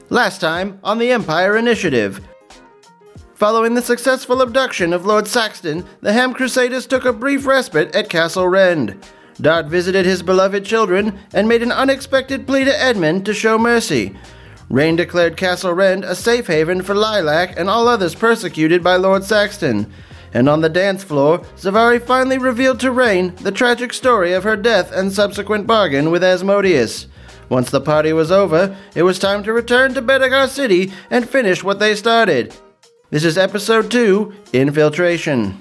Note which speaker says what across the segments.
Speaker 1: Last time on the Empire Initiative. Following the successful abduction of Lord Saxton, the Ham Crusaders took a brief respite at Castle Rend. Dart visited his beloved children and made an unexpected plea to Edmund to show mercy. Rain declared Castle Rend a safe haven for Lilac and all others persecuted by Lord Saxton. And on the dance floor, Zavari finally revealed to Rain the tragic story of her death and subsequent bargain with Asmodeus. Once the party was over, it was time to return to Bedegar City and finish what they started. This is Episode 2, Infiltration.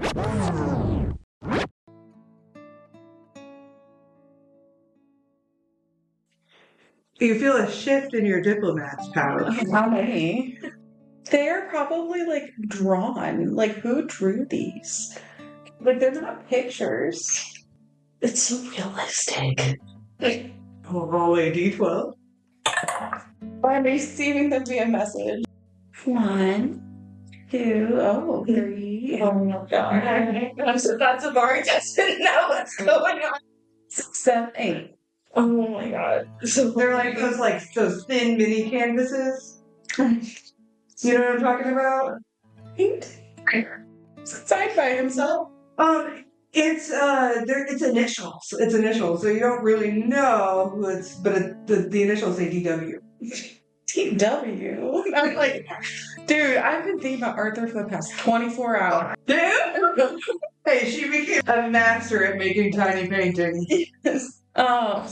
Speaker 2: You feel a shift in your diplomat's power.
Speaker 3: How many? They're probably, drawn. Who drew these? They're not pictures. It's so realistic.
Speaker 2: Roll a d12.
Speaker 3: I'm receiving them via message. 1, 2, 3. Oh my god. That's a bar doesn't know what's going on. 6, 7, 8. Oh my god.
Speaker 2: So they're those thin mini canvases. You know what I'm talking about?
Speaker 3: Signed by himself.
Speaker 2: It's initials. It's initials, so you don't really know who it's, but the initials say DW.
Speaker 3: DW? I'm dude, I've been thinking about Arthur for the past 24 hours.
Speaker 2: Dude! Hey, she became a master at making tiny paintings.
Speaker 3: Yes. Oh.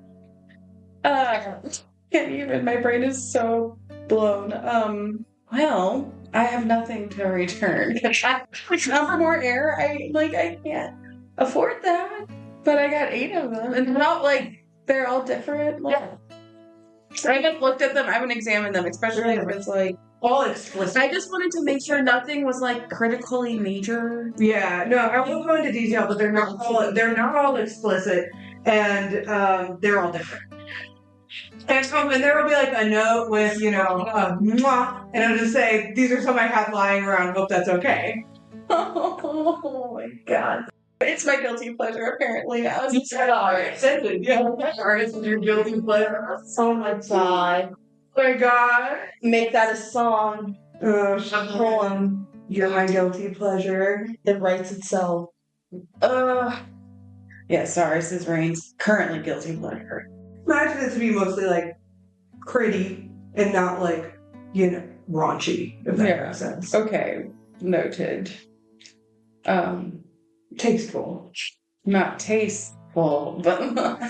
Speaker 3: Can't even, my brain is so blown. Well, I have nothing to return. Number more air, I can't afford that. But I got 8 of them, and they're all different. I haven't looked at them, I haven't examined them, especially if it's
Speaker 2: all explicit.
Speaker 3: I just wanted to make sure nothing was critically major.
Speaker 2: Yeah, no, I won't go into detail, but they're not all explicit, and they're all different. And there will be a note with, mwah, and it'll just say, these are some I have lying around, hope that's okay.
Speaker 3: Oh my god. It's my guilty pleasure, apparently. I was just
Speaker 2: Artist is your guilty pleasure.
Speaker 3: Oh my god.
Speaker 2: Oh my god.
Speaker 3: Make that a song.
Speaker 2: A poem. You're my guilty pleasure.
Speaker 3: It writes itself. Yeah, sorry, this is Rain's currently guilty pleasure.
Speaker 2: Imagine it to be mostly pretty and not raunchy, if that makes sense.
Speaker 3: Okay, noted.
Speaker 2: Tasteful.
Speaker 3: Not tasteful, but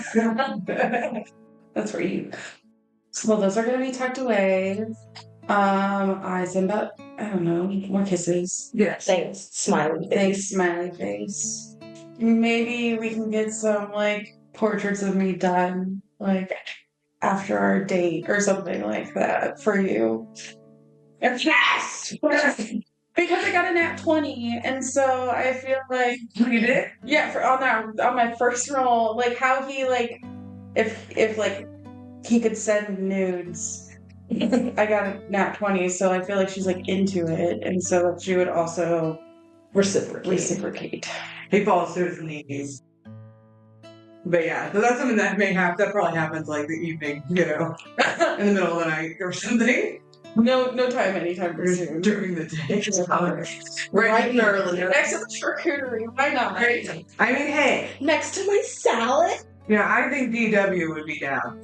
Speaker 3: that's for you. Well, those are going to be tucked away. Eyes and about, I don't know, more kisses.
Speaker 2: Yes.
Speaker 3: Thanks, smiley face. Thanks, smiley face. Maybe we can get some, portraits of me done, after our date or something like that for you. Yes! Because I got a nat 20, and so I feel
Speaker 2: You did?
Speaker 3: Yeah, on my first roll, how he if he could send nudes. I got a nat 20, so I feel she's into it, and so she would also reciprocate.
Speaker 2: He falls to his knees. But yeah, so that's something that that probably happens the evening, in the middle of the night or something.
Speaker 3: No time, anytime soon.
Speaker 2: During the day.
Speaker 3: Right and early. Next to the charcuterie, why not?
Speaker 2: Right. I mean, hey.
Speaker 3: Next to my salad?
Speaker 2: Yeah, I think DW would be down.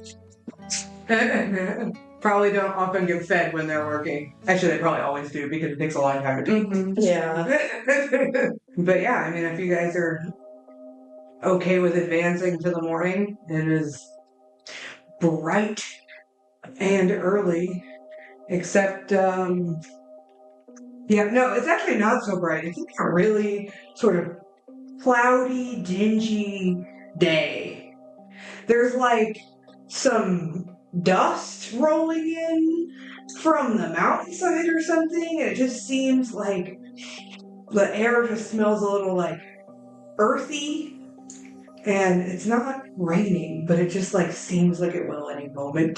Speaker 2: Probably don't often get fed when they're working. Actually, they probably always do because it takes a long time to do.
Speaker 3: Mm-hmm. Yeah.
Speaker 2: But yeah, I mean, if you guys are okay with advancing to the morning, it is bright and early. Except, it's actually not so bright. It's a really sort of cloudy, dingy day. There's some dust rolling in from the mountainside or something. It just seems like the air just smells a little earthy. And it's not raining, but it just seems like it will any moment.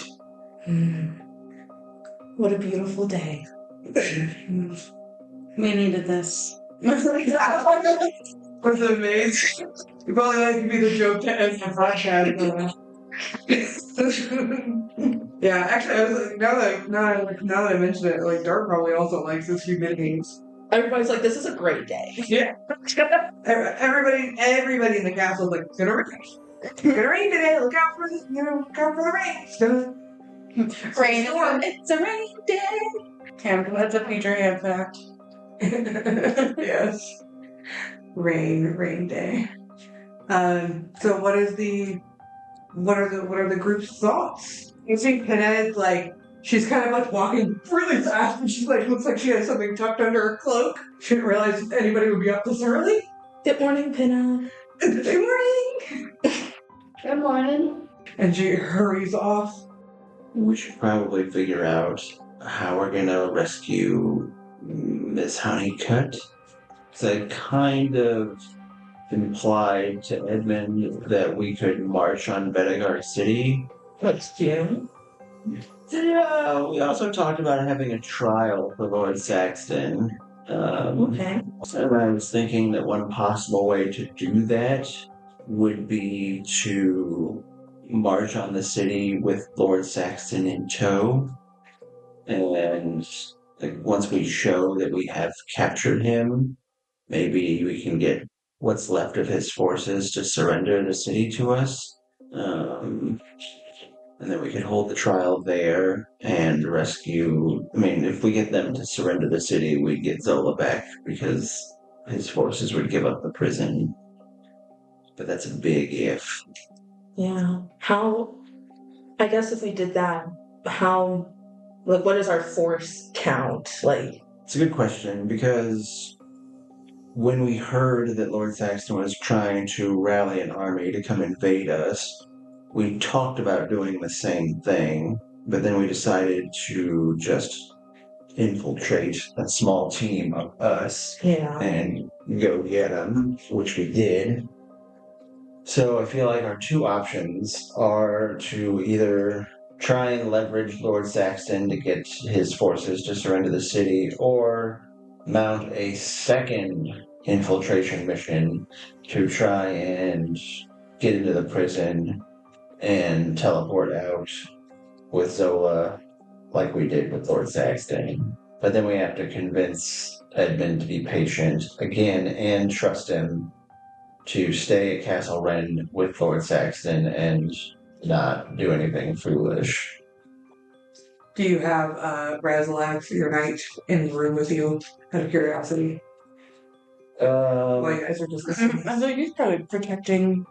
Speaker 3: What a beautiful day. We needed this.
Speaker 2: That's amazing. You probably to be the joke to end the podcast. Yeah, actually, I was like, now that I mention it, like Dark probably also likes his few mini games.
Speaker 4: Everybody's like, this is a great day.
Speaker 2: Yeah. Everybody in the castle is like, it's gonna rain. It's gonna rain today. Look out for the rain. It's gonna
Speaker 3: Rain.
Speaker 2: storm.
Speaker 3: It's a rain day. Cam, that's a future hand fact.
Speaker 2: Yes. Rain day. So what are the group's thoughts? You see Pinhead is like, she's kind of like walking really fast and she's like, looks like she has something tucked under her cloak. She didn't realize anybody would be up this early.
Speaker 4: Good morning, Pinna.
Speaker 2: Good morning.
Speaker 3: Good morning.
Speaker 2: And she hurries off.
Speaker 1: We should probably figure out how we're gonna rescue Miss Honeycutt. So I kind of implied to Edmund that we could march on Bedegar City.
Speaker 4: What's Jim?
Speaker 1: Yeah, we also talked about having a trial for Lord Saxton.
Speaker 4: Okay.
Speaker 1: And I was thinking that one possible way to do that would be to march on the city with Lord Saxton in tow. And once we show that we have captured him, maybe we can get what's left of his forces to surrender the city to us. And then we could hold the trial there and rescue. I mean, if we get them to surrender the city, we'd get Zola back because his forces would give up the prison. But that's a big if.
Speaker 4: Yeah. I guess if we did that, what is our force count?
Speaker 1: It's a good question because when we heard that Lord Saxton was trying to rally an army to come invade us, we talked about doing the same thing, but then we decided to just infiltrate a small team of us and go get them, which we did. So I feel like our two options are to either try and leverage Lord Saxton to get his forces to surrender the city, or mount a second infiltration mission to try and get into the prison and teleport out with Zola like we did with Lord Saxton. But then we have to convince Edmund to be patient again and trust him to stay at Castle Wren with Lord Saxton and not do anything foolish.
Speaker 2: Do you have Razalax, your knight, in the room with you, out of curiosity? Well, you guys are just listening.
Speaker 3: I think he's probably protecting.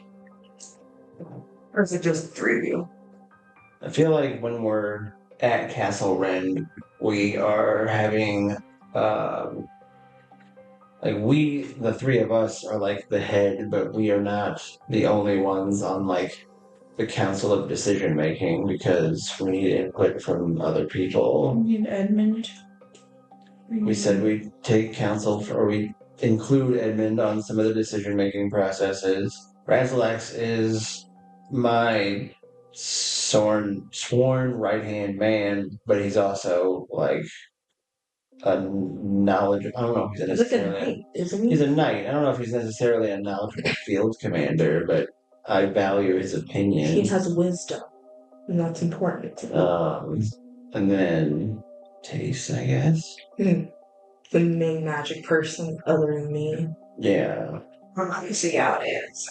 Speaker 2: Or is it just the three of you?
Speaker 1: I feel like when we're at Castle Wren, we are having, the three of us are like the head, but we are not the only ones on the council of decision making because we need input from other people.
Speaker 3: We need Edmund.
Speaker 1: We said we'd take counsel we include Edmund on some of the decision making processes. Razalax is my sworn right-hand man, but he's also a knowledge. I don't know if he's necessarily.
Speaker 4: He's a knight, isn't he?
Speaker 1: He's a knight. I don't know if he's necessarily a knowledgeable field commander, but I value his opinion.
Speaker 4: He has wisdom, and that's important.
Speaker 1: And then Tace, I guess.
Speaker 4: The main magic person other than me.
Speaker 1: Yeah.
Speaker 2: I see how it is.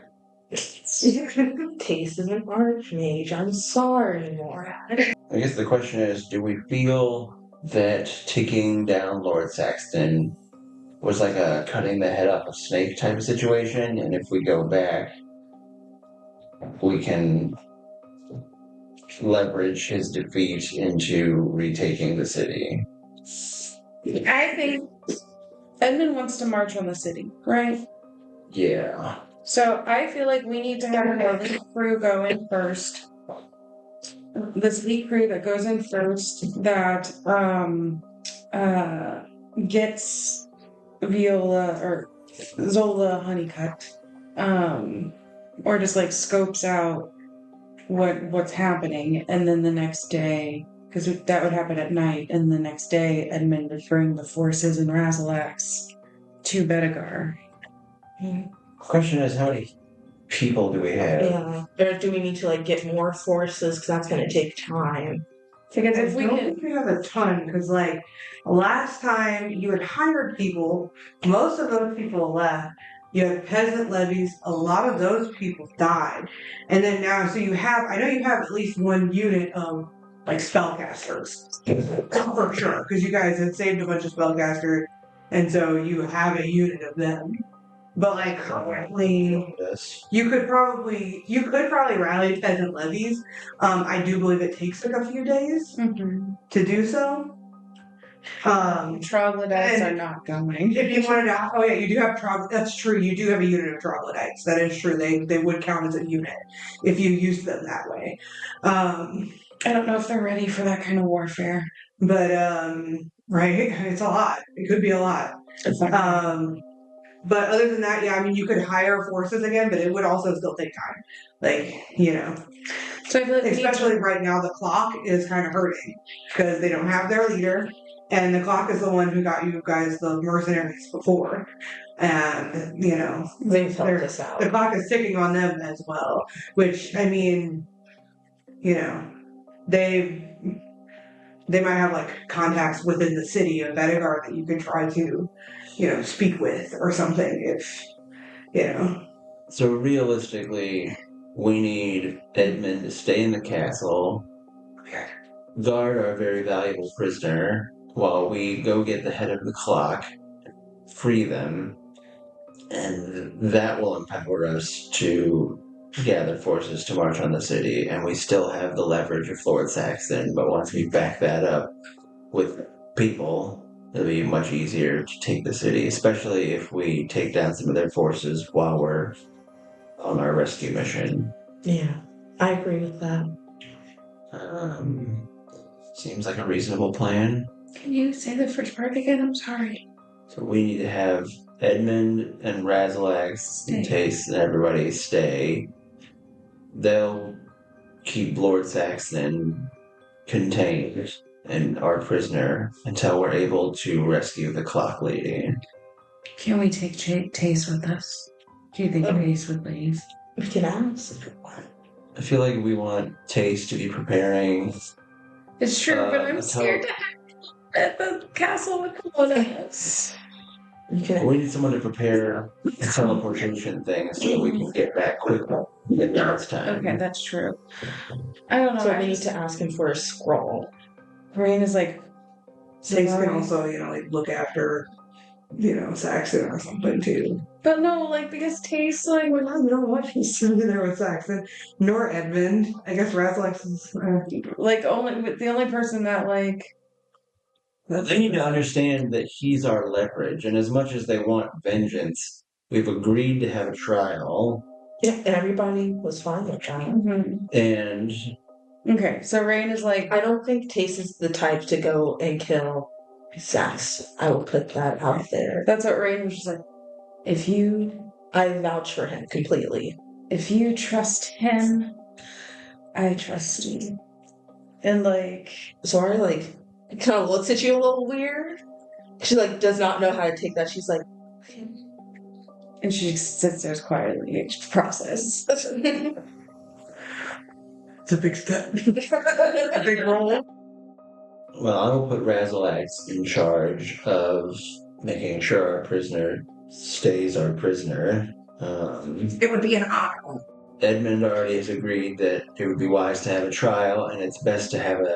Speaker 4: Taste is an archmage. I'm sorry, Morad.
Speaker 1: I guess the question is, do we feel that taking down Lord Saxton was like a cutting the head off a snake type of situation, and if we go back, we can leverage his defeat into retaking the city?
Speaker 3: I think Edmund wants to march on the city, right?
Speaker 1: Yeah.
Speaker 3: So I feel like we need to have an elite crew go in first. This elite crew that goes in first that gets Viola or Zola Honeycutt, or just scopes out what's happening, and then the next day, because that would happen at night, and the next day Edmund would bring the forces and Razalax to Bedegar.
Speaker 1: Question is, how many
Speaker 5: people do we have?
Speaker 4: Yeah. Or do we need to like get more forces? Because that's going to take time.
Speaker 3: Because if
Speaker 2: I
Speaker 3: we
Speaker 2: don't
Speaker 3: can,
Speaker 2: think we have a ton, because like last time you had hired people, most of those people left. You had peasant levies, a lot of those people died. And then now, so you have, I know you have at least one unit of like spellcasters. For sure, because you guys had saved a bunch of spellcasters, and so you have a unit of them. But like currently,
Speaker 5: Yes.
Speaker 2: you could probably rally peasant levies. I do believe it takes like a few days to do so.
Speaker 3: troglodytes are
Speaker 2: and
Speaker 3: not going.
Speaker 2: If you wanted to, oh yeah, you do have that's true. You do have a unit of troglodytes. That is true. They would count as a unit if you used them that way.
Speaker 3: I don't know if they're ready for that kind of warfare.
Speaker 2: But right, it's a lot. It could be a lot. But other than that, yeah, I mean, you could hire forces again, but it would also still take time. Like, you know.
Speaker 3: So I feel like
Speaker 2: Especially right now, the clock is kind of hurting because they don't have their leader, and the clock is the one who got you guys the mercenaries before. And, you know,
Speaker 4: They've helped us out.
Speaker 2: the clock is ticking on them as well, which, I mean, you know, they might have like contacts within the city of Vedegar that you could try to, you know, speak with or something if, you know.
Speaker 5: So realistically, we need Edmund to stay in the castle, guard our very valuable prisoner, while we go get the head of the clock, free them, and that will empower us to gather forces to march on the city, and we still have the leverage of Lord Saxon, but once we back that up with people, it'll be much easier to take the city, especially if we take down some of their forces while we're on our rescue mission.
Speaker 4: Yeah, I agree with that.
Speaker 5: Seems like a reasonable plan.
Speaker 3: Can you say the first part again? I'm sorry.
Speaker 5: So we need to have Edmund and Razalax and Tace and everybody stay. They'll keep Lord Saxon contained and our prisoner until we're able to rescue the clock lady.
Speaker 3: Can we take Tace with us? Do you think Tace would leave?
Speaker 4: We can ask if we want.
Speaker 5: I feel like we want Tace to be preparing.
Speaker 3: It's true, but I'm
Speaker 5: until-
Speaker 3: scared to have at the castle with one of us.
Speaker 4: You can.
Speaker 5: We need someone to prepare a teleportation thing so that we can get back quickly in next time.
Speaker 3: Okay, that's true. I don't know.
Speaker 4: So we need to ask him for a scroll.
Speaker 3: Rain is like,
Speaker 2: Tace can also, you know, like look after, you know, Saxon or something too.
Speaker 3: but no, like because Tace like
Speaker 2: Well, I don't want he's there with Saxon, nor Edmund. I guess Razalax is.
Speaker 3: like only the only person that like
Speaker 5: They need to understand that he's our leverage, and as much as they want vengeance, we've agreed to have a trial.
Speaker 4: Yeah, and everybody was fine with that.
Speaker 5: And
Speaker 3: okay. So Rain is like,
Speaker 4: I don't think Tace is the type to go and kill Sax. I will put that out there.
Speaker 3: that's what Rain was just like. If you
Speaker 4: I vouch for him completely.
Speaker 3: trust him, I trust you. And like,
Speaker 4: Zora like kind of looks at you a little weird. She like does not know how to take that. She's like,
Speaker 3: and she just sits there quietly to process.
Speaker 2: It's a big step. A big roll.
Speaker 5: well, I will put Razalax in charge of making sure our prisoner stays our prisoner.
Speaker 2: It would be an honor.
Speaker 5: Edmund already has agreed that it would be wise to have a trial, and it's best to have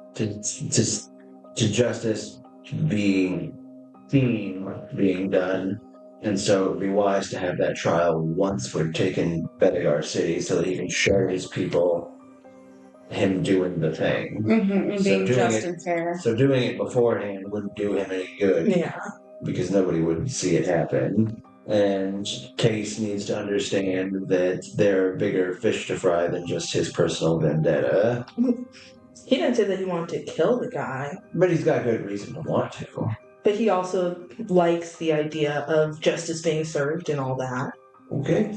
Speaker 5: to justice being done, and so it would be wise to have that trial once we've taken Vedegar City, so that he can show his people him doing the thing.
Speaker 3: And
Speaker 5: So
Speaker 3: being
Speaker 5: doing
Speaker 3: just
Speaker 5: it-
Speaker 3: and fair.
Speaker 5: So doing it beforehand wouldn't do him any good.
Speaker 4: yeah.
Speaker 5: Because nobody would see it happen. And Case needs to understand that there are bigger fish to fry than just his personal vendetta.
Speaker 4: He didn't say that he wanted to kill the guy,
Speaker 5: But he's got good reason to want to.
Speaker 4: but he also likes the idea of justice being served and all that.
Speaker 5: Okay.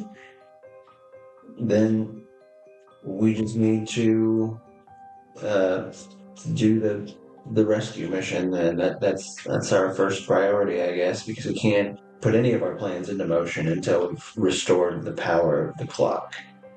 Speaker 5: Then we just need to do the rescue mission, and that's our first priority, I guess, because we can't put any of our plans into motion until we've restored the power of the clock.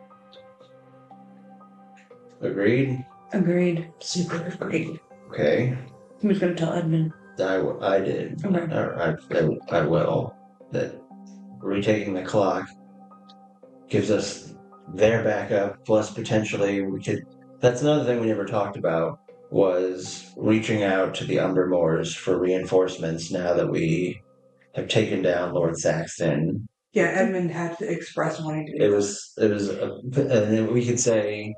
Speaker 5: Agreed?
Speaker 3: Agreed.
Speaker 4: Super agreed.
Speaker 5: Okay.
Speaker 3: Who's going to tell Edmund?
Speaker 5: I did.
Speaker 3: Okay.
Speaker 5: I will. That retaking the clock gives us their backup, plus potentially we could... That's another thing we never talked about, was reaching out to the Umbermoors for reinforcements now that we have taken down Lord Saxton.
Speaker 2: Yeah, Edmund had to express wanting to do
Speaker 5: And we could say,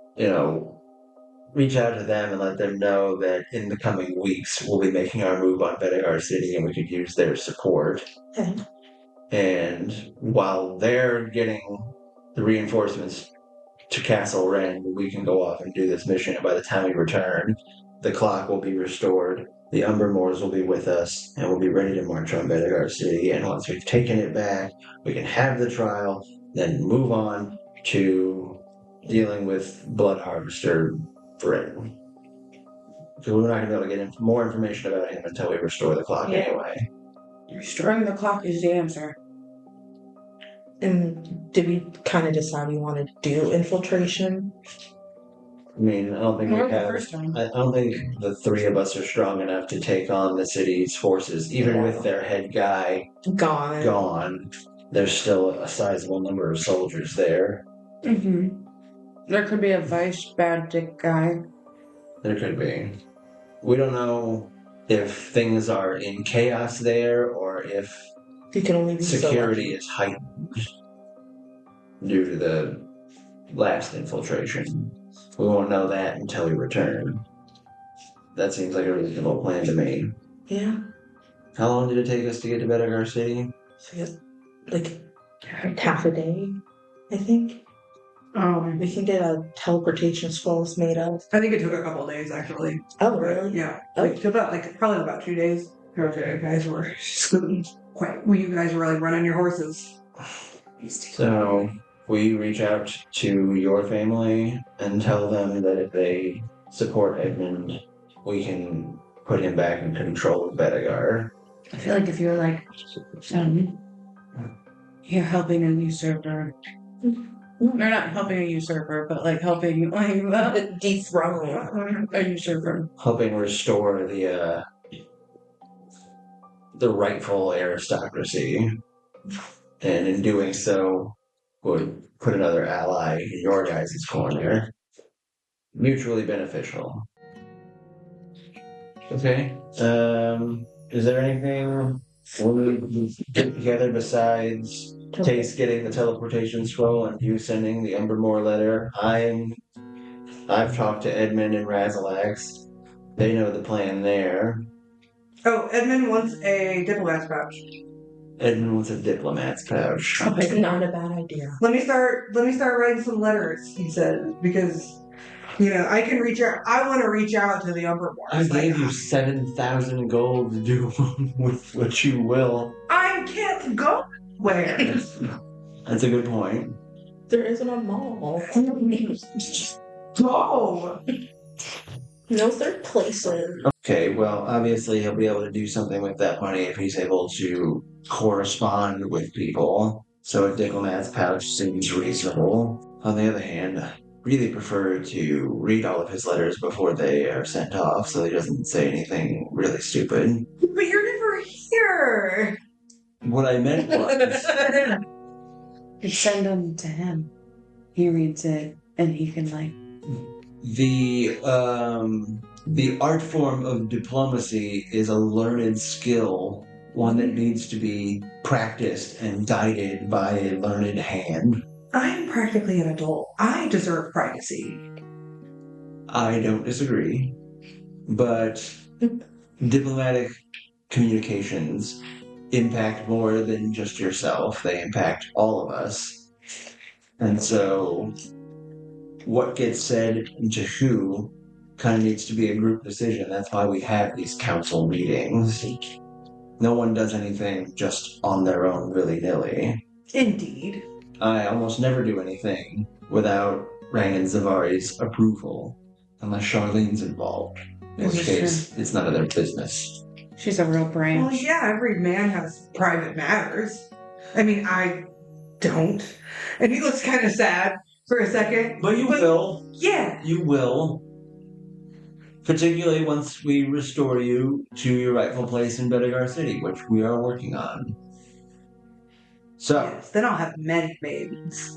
Speaker 5: reach out to them and let them know that in the coming weeks we'll be making our move on Bedegar City and we could use their support.
Speaker 4: Okay.
Speaker 5: And while they're getting the reinforcements to Castle Rend, we can go off and do this mission, and by the time we return, the clock will be restored, the Umbermoors will be with us, and we'll be ready to march on Bedegar City, and once we've taken it back, we can have the trial, then move on to dealing with Blood Harvester Britain. Because we're not going to be able to get more information about him until we restore the clock anyway.
Speaker 3: Restoring the clock is the answer.
Speaker 4: And did we kind of decide we wanted to do infiltration?
Speaker 5: I mean, I don't think
Speaker 3: More
Speaker 5: we
Speaker 3: the
Speaker 5: have...
Speaker 3: first time.
Speaker 5: I don't think the three of us are strong enough to take on the city's forces. Even with their head guy gone, there's still a sizable number of soldiers there.
Speaker 3: Mm-hmm. There could be a vice bad dick guy.
Speaker 5: There could be. We don't know if things are in chaos there or if
Speaker 4: You can only be
Speaker 5: security is heightened due to the last infiltration. We won't know that until we return. That seems like a reasonable plan to me.
Speaker 4: Yeah.
Speaker 5: How long did it take us to get to Bedegar City?
Speaker 4: So like half a day, I think. We can get a teleportation scrolls made up.
Speaker 2: I think it took a couple of days, actually.
Speaker 4: Oh, really?
Speaker 2: Yeah. Like, took about, probably about 2 days. Okay, you guys were scooting you guys were, running your horses.
Speaker 5: So, we reach out to your family and tell them that if they support Edmund, we can put him back in control of Bedegar.
Speaker 3: I feel like if you're you're helping a usurper. They're not helping a usurper, but helping the
Speaker 4: Dethrone
Speaker 3: a usurper.
Speaker 5: Helping restore the rightful aristocracy. And in doing so, would put another ally in your guys' corner. Mutually beneficial. Okay. Is there anything we get together besides Tace getting the teleportation scroll and you sending the Umbermoor letter? I've talked to Edmund and Razalax. They know the plan there.
Speaker 2: Oh, Edmund wants a diplomat's pouch.
Speaker 5: Edmund wants a diplomat's pouch.
Speaker 4: Not a bad idea.
Speaker 2: Let me start writing some letters, he said, because I can reach out. I want to reach out to the Umbermoors.
Speaker 5: I gave you 7,000 gold to do with what you will.
Speaker 2: I can't go where.
Speaker 5: That's a good point.
Speaker 4: There isn't a mall.
Speaker 2: Go.
Speaker 4: No third places.
Speaker 5: Okay, well, obviously he'll be able to do something with that money if he's able to correspond with people. So a diplomat's pouch seems reasonable. On the other hand, I really prefer to read all of his letters before they are sent off so he doesn't say anything really stupid.
Speaker 2: But you're never here.
Speaker 5: What I meant was...
Speaker 3: You send them to him. He reads it, and he can
Speaker 5: The art form of diplomacy is a learned skill, one that needs to be practiced and guided by a learned hand.
Speaker 2: I'm practically an adult. I deserve privacy.
Speaker 5: I don't disagree, but diplomatic communications impact more than just yourself. They impact all of us. And so what gets said to who kind of needs to be a group decision. That's why we have these council meetings. No one does anything just on their own willy-nilly.
Speaker 2: Indeed.
Speaker 5: I almost never do anything without Rang Zavari's approval, unless Charlene's involved, in which case it's none of their business.
Speaker 3: She's a real brain.
Speaker 2: Well, yeah, every man has private matters. I mean, I don't. And he looks kind of sad for a second.
Speaker 5: But you will.
Speaker 2: Yeah.
Speaker 5: You will. Particularly once we restore you to your rightful place in Bedegar City, which we are working on. So,
Speaker 2: Yes, then I'll have many babies.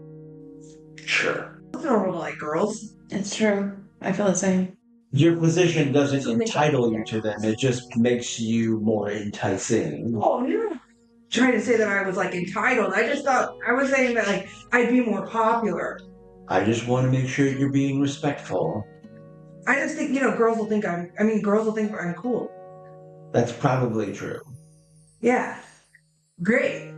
Speaker 5: sure.
Speaker 2: Those are all like girls.
Speaker 3: It's true. I feel the same.
Speaker 5: Your position doesn't entitle you to them, it just makes you more enticing.
Speaker 2: Oh, you're not trying to say that I was like entitled. I just thought, I was saying that like I'd be more popular.
Speaker 5: I just want to make sure you're being respectful.
Speaker 2: I just think, girls will think girls will think I'm cool.
Speaker 5: That's probably true.
Speaker 2: Yeah. Great.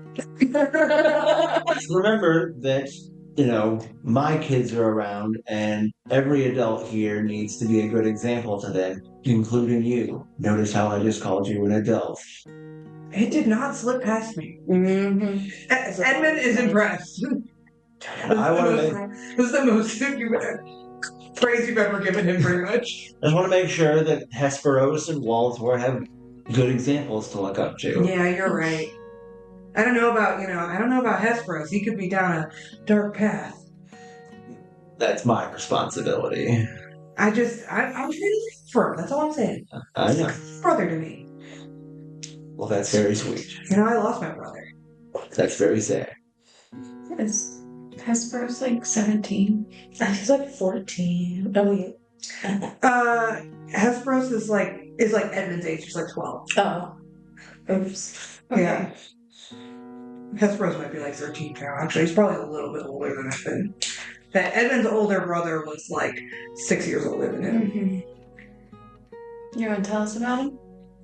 Speaker 5: Remember that, my kids are around and every adult here needs to be a good example to them, including you. Notice how I just called you an adult.
Speaker 2: It did not slip past me.
Speaker 3: Mm-hmm.
Speaker 2: Edmund is impressed.
Speaker 5: I want to
Speaker 2: This is the most praise you've ever given him, pretty much.
Speaker 5: I just want to make sure that Hesperos and Waltor have good examples to look up to.
Speaker 2: Yeah, you're right. I don't know about Hesperos. He could be down a dark path.
Speaker 5: That's my responsibility.
Speaker 2: I'm trying to look for him. That's all I'm saying.
Speaker 5: I know.
Speaker 2: Brother to me.
Speaker 5: Well, that's very sweet.
Speaker 2: I lost my brother.
Speaker 5: That's very sad.
Speaker 3: Is Hesperos like 17?
Speaker 4: He's like 14. Oh, wait.
Speaker 2: Hesperos is like Edmund's age. He's like 12.
Speaker 4: Oh. Oops.
Speaker 3: Okay.
Speaker 2: Yeah. Hesperos might be like 13 now. Actually, he's probably a little bit older than Edmund. That Edmund's older brother was like 6 years older than him.
Speaker 3: Mm-hmm. You want to tell us about him?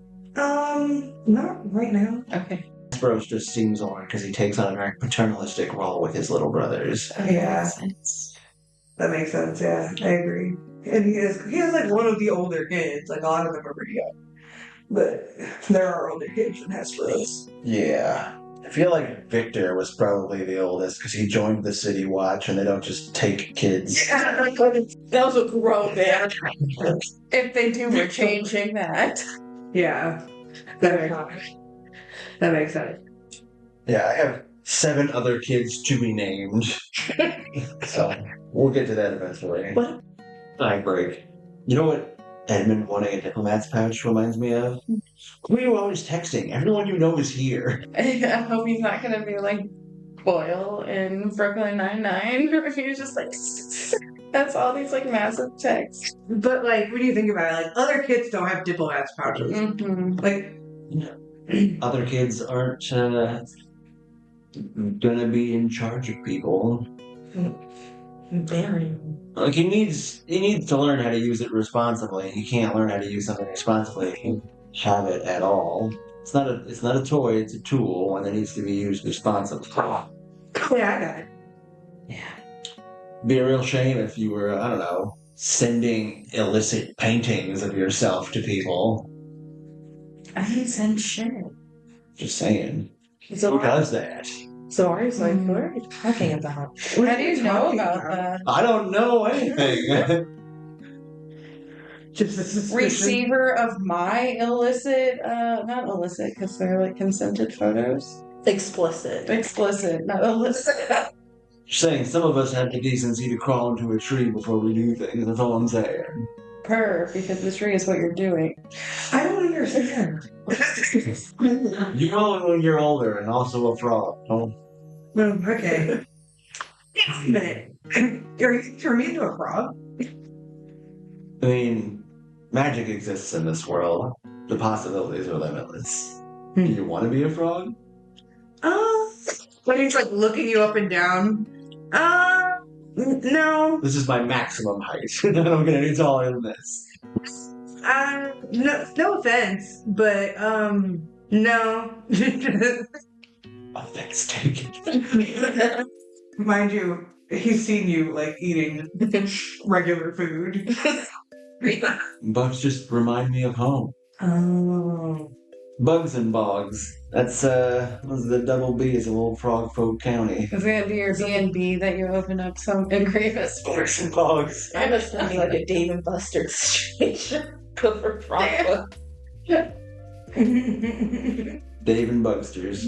Speaker 2: Not right now.
Speaker 3: Okay.
Speaker 5: Hesperos just seems on because he takes on a very paternalistic role with his little brothers.
Speaker 2: Yeah.
Speaker 3: Makes sense.
Speaker 2: That makes sense. Yeah, I agree. And he is like one of the older kids. Like a lot of them are pretty young, but there are older kids than Hesperos.
Speaker 1: Yeah. I feel like Victor was probably the oldest because he joined the City Watch and they don't just take kids.
Speaker 4: That was a grown man.
Speaker 3: If they do, we're changing that.
Speaker 2: Yeah, that makes sense.
Speaker 1: Yeah, I have 7 other kids to be named. So we'll get to that eventually.
Speaker 4: What?
Speaker 5: I break. You know what Edmund wanting a diplomat's pouch reminds me of? Who are you always texting? Everyone you know is here.
Speaker 3: I hope he's not going to be like Boyle in Brooklyn Nine-Nine. He's just like, that's all these like massive texts.
Speaker 2: But like, when you think about it, like other kids don't have diplomats pouches.
Speaker 3: Mm-hmm.
Speaker 2: Like,
Speaker 5: Other kids aren't gonna be in charge of people.
Speaker 4: Very.
Speaker 5: Like he needs to learn how to use it responsibly. He can't learn how to use something responsibly if he have it at all. It's not a toy, it's a tool, and it needs to be used responsibly.
Speaker 2: yeah, I got it.
Speaker 5: Be a real shame if you were, I don't know, sending illicit paintings of yourself to people.
Speaker 3: I didn't send shit.
Speaker 5: Just saying.
Speaker 4: So
Speaker 5: Who does that?
Speaker 4: So Ari's like, what are you talking about?
Speaker 3: How do you know about that?
Speaker 5: I don't know anything.
Speaker 2: Just a suspicion.
Speaker 3: Receiver of my illicit, not illicit, because they're like consented photos.
Speaker 4: Explicit.
Speaker 3: Explicit, not illicit.
Speaker 5: Just saying, some of us have the decency to crawl into a tree before we do things. That's all I'm saying.
Speaker 3: Because the tree is what you're doing.
Speaker 2: I don't understand.
Speaker 5: You will when you're older and also a frog. Oh.
Speaker 2: Okay. Wait a minute. You're turning me into a frog?
Speaker 5: I mean, magic exists in this world. The possibilities are limitless. Do you want to be a frog?
Speaker 2: When he's like looking you up and down. No.
Speaker 5: This is my maximum height. I don't get any taller than this.
Speaker 2: No offense, but no.
Speaker 5: Offense taken.
Speaker 2: Mind you, he's seen you like eating regular food.
Speaker 5: Bugs just remind me of home.
Speaker 2: Oh.
Speaker 5: Bugs and bogs. That's the double B's of Old Frog Folk County.
Speaker 3: It's gonna be your B&B that you open up some in Grievous.
Speaker 5: Bugs and bogs.
Speaker 4: I was thinking like a Dave and Buster's situation. Go for frog.
Speaker 5: Dave and Bugsters.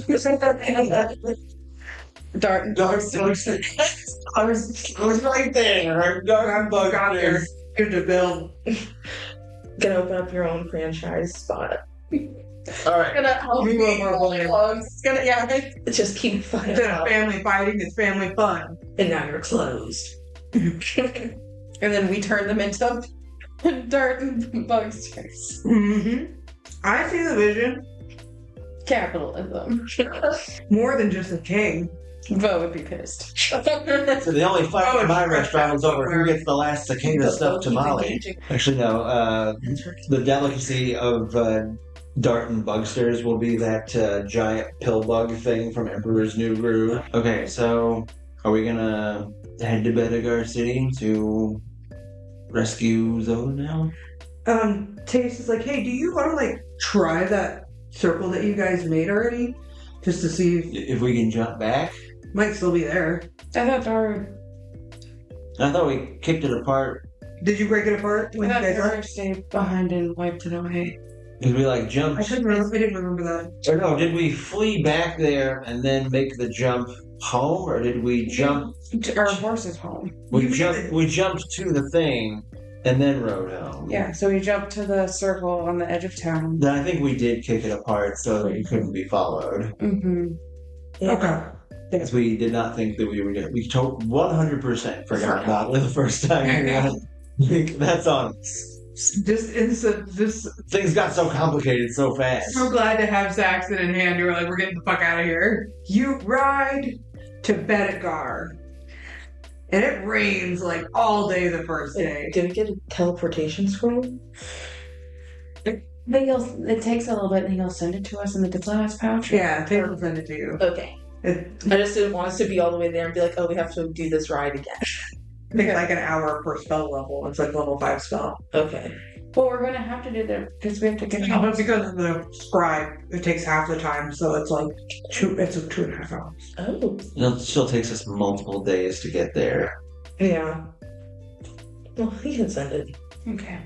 Speaker 3: Dart and
Speaker 5: I was right there. Dart and
Speaker 2: Got there.
Speaker 5: Bugsters.
Speaker 2: Good to build.
Speaker 4: Gonna open up your own franchise spot.
Speaker 5: All right.
Speaker 3: gonna help
Speaker 2: We
Speaker 3: me
Speaker 2: will more
Speaker 3: roll
Speaker 2: believe.
Speaker 3: clogs. It's gonna
Speaker 4: Just keep fighting.
Speaker 2: Instead of family fighting, it's family fun.
Speaker 4: And now you're closed.
Speaker 3: and then we turn them into Dart and Bugsters.
Speaker 2: Mm-hmm. I see the vision.
Speaker 3: Capitalism.
Speaker 2: More than just a king.
Speaker 3: Bo would be pissed.
Speaker 5: So the only fight in my restaurant was over who gets the last cicada stuffed tamale. Actually, no. The delicacy of Dart and Bugsters will be that giant pill bug thing from Emperor's New Groove. Okay, so are we gonna head to Bedegar City to rescue Zola now?
Speaker 2: Taste is like, hey, do you want to like try that circle that you guys made already? Just to see if
Speaker 5: If we can jump back?
Speaker 2: might still be there.
Speaker 3: I thought Daru.
Speaker 5: I thought we kicked it apart
Speaker 2: Did you break it apart
Speaker 3: I
Speaker 2: when you
Speaker 3: thought
Speaker 2: guys
Speaker 3: Daru
Speaker 2: left?
Speaker 3: stayed behind and wiped it away.
Speaker 5: because we like
Speaker 2: I
Speaker 5: jumped.
Speaker 2: couldn't remember. I didn't remember that.
Speaker 5: Or no, did we flee back there and then make the jump home, or did we jump?
Speaker 3: Our horse is home.
Speaker 2: You did.
Speaker 5: We jumped to the thing and then rode home.
Speaker 3: Yeah, so we jumped to the circle on the edge of town.
Speaker 5: Then I think we did kick it apart so that we couldn't be followed.
Speaker 3: Mm-hmm.
Speaker 2: Okay.
Speaker 5: Because we did not think that we were gonna. We 100% forgot about it the first time. That's on us.
Speaker 2: Just
Speaker 5: Things got so complicated so fast.
Speaker 2: so glad to have Saxon in hand. You were like, we're getting the fuck out of here. You ride to Bedegar. And it rains like all day the first day.
Speaker 4: Did we get a teleportation scroll?
Speaker 3: But it takes a little bit, and he'll send it to us in the diplomat's pouch.
Speaker 2: Yeah, Taylor will send it to you.
Speaker 4: Okay.
Speaker 2: It
Speaker 4: I just didn't want us to be all the way there and be like, oh, we have to do this ride again.
Speaker 2: takes like an hour per spell level. It's like level 5 spell.
Speaker 4: Okay.
Speaker 3: Well, we're gonna have to do that because we have to get
Speaker 2: But because of the scribe, it takes half the time, so it's like 2.5 hours.
Speaker 4: Oh.
Speaker 5: It still takes us multiple days to get there.
Speaker 4: Yeah. Well, he can send it.
Speaker 3: Okay.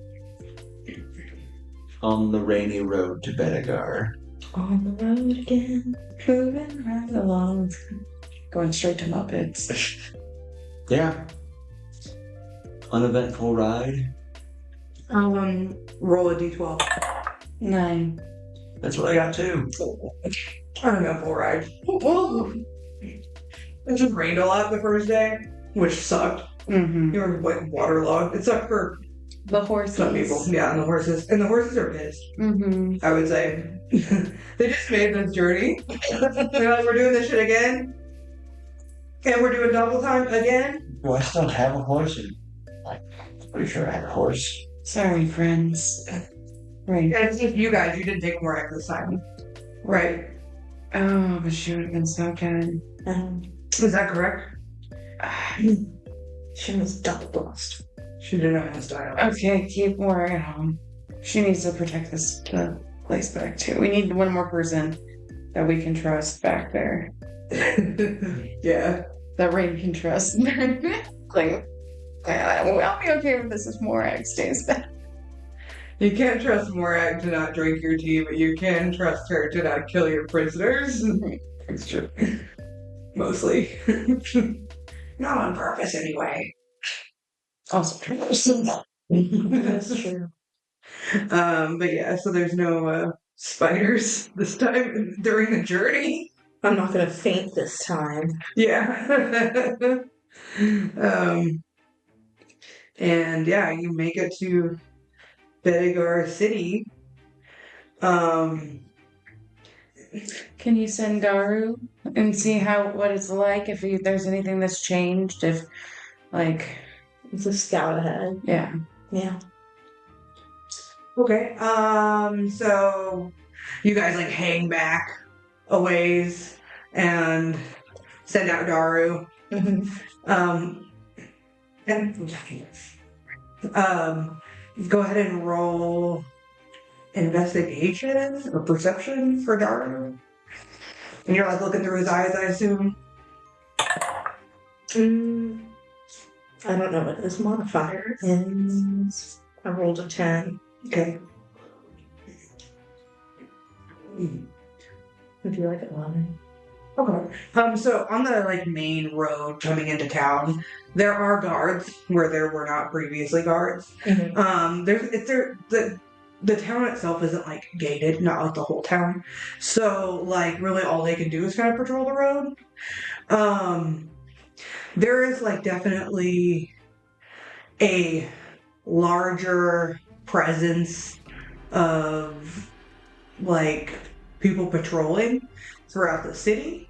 Speaker 5: On the rainy road to Bedegar.
Speaker 4: On the road again.
Speaker 3: Moving right along. Going straight to Muppets.
Speaker 5: Yeah. Uneventful ride.
Speaker 2: Roll a d12.
Speaker 3: 9.
Speaker 5: That's what I got too.
Speaker 2: Uneventful ride. It just rained a lot the first day, which sucked.
Speaker 3: Mm-hmm.
Speaker 2: You were like waterlogged. It sucked for
Speaker 3: The horses.
Speaker 2: some people. Yeah, and the horses. And the horses are pissed,
Speaker 3: Mm-hmm.
Speaker 2: I would say. They just made this journey. They're like, we're doing this shit again. And we're doing double time again.
Speaker 5: Do I still have a horse? I'm pretty sure I had a horse.
Speaker 3: Sorry, friends. Right.
Speaker 2: And it's just you guys, you didn't take more this time. Right.
Speaker 3: Oh, but she would have been so good.
Speaker 2: Is that correct?
Speaker 4: She was double lost.
Speaker 2: She did not have style.
Speaker 3: Okay, keep Mora at home. She needs to protect this place back too. We need one more person that we can trust back there.
Speaker 2: Yeah.
Speaker 3: That Rain can trust. Like, I'll be okay with this if Morag stays back.
Speaker 2: You can't trust Morag to not drink your tea, but you can trust her to not kill your prisoners.
Speaker 3: It's true.
Speaker 2: Mostly. Not on purpose, anyway.
Speaker 3: Also true.
Speaker 4: That's true.
Speaker 2: But yeah, so there's no spiders this time during the journey.
Speaker 4: I'm not gonna faint this time.
Speaker 2: Yeah. And yeah, you make it to Bedegar City.
Speaker 3: Can you send Daru and see what it's like? If there's anything that's changed, if like,
Speaker 4: It's a scout ahead.
Speaker 3: yeah.
Speaker 4: Yeah.
Speaker 2: Okay. So you guys like hang back a ways and send out Daru. And go ahead and roll investigation or perception for Daru. And you're like looking through his eyes, I assume.
Speaker 4: I don't know what his modifier is. I rolled a 10.
Speaker 2: Okay.
Speaker 4: Would you like it, Lemon?
Speaker 2: Okay. So on the like main road coming into town, there are guards where there were not previously guards. The town itself isn't like gated, not like the whole town. So like really all they can do is kind of patrol the road. There is like definitely a larger presence of like people patrolling throughout the city.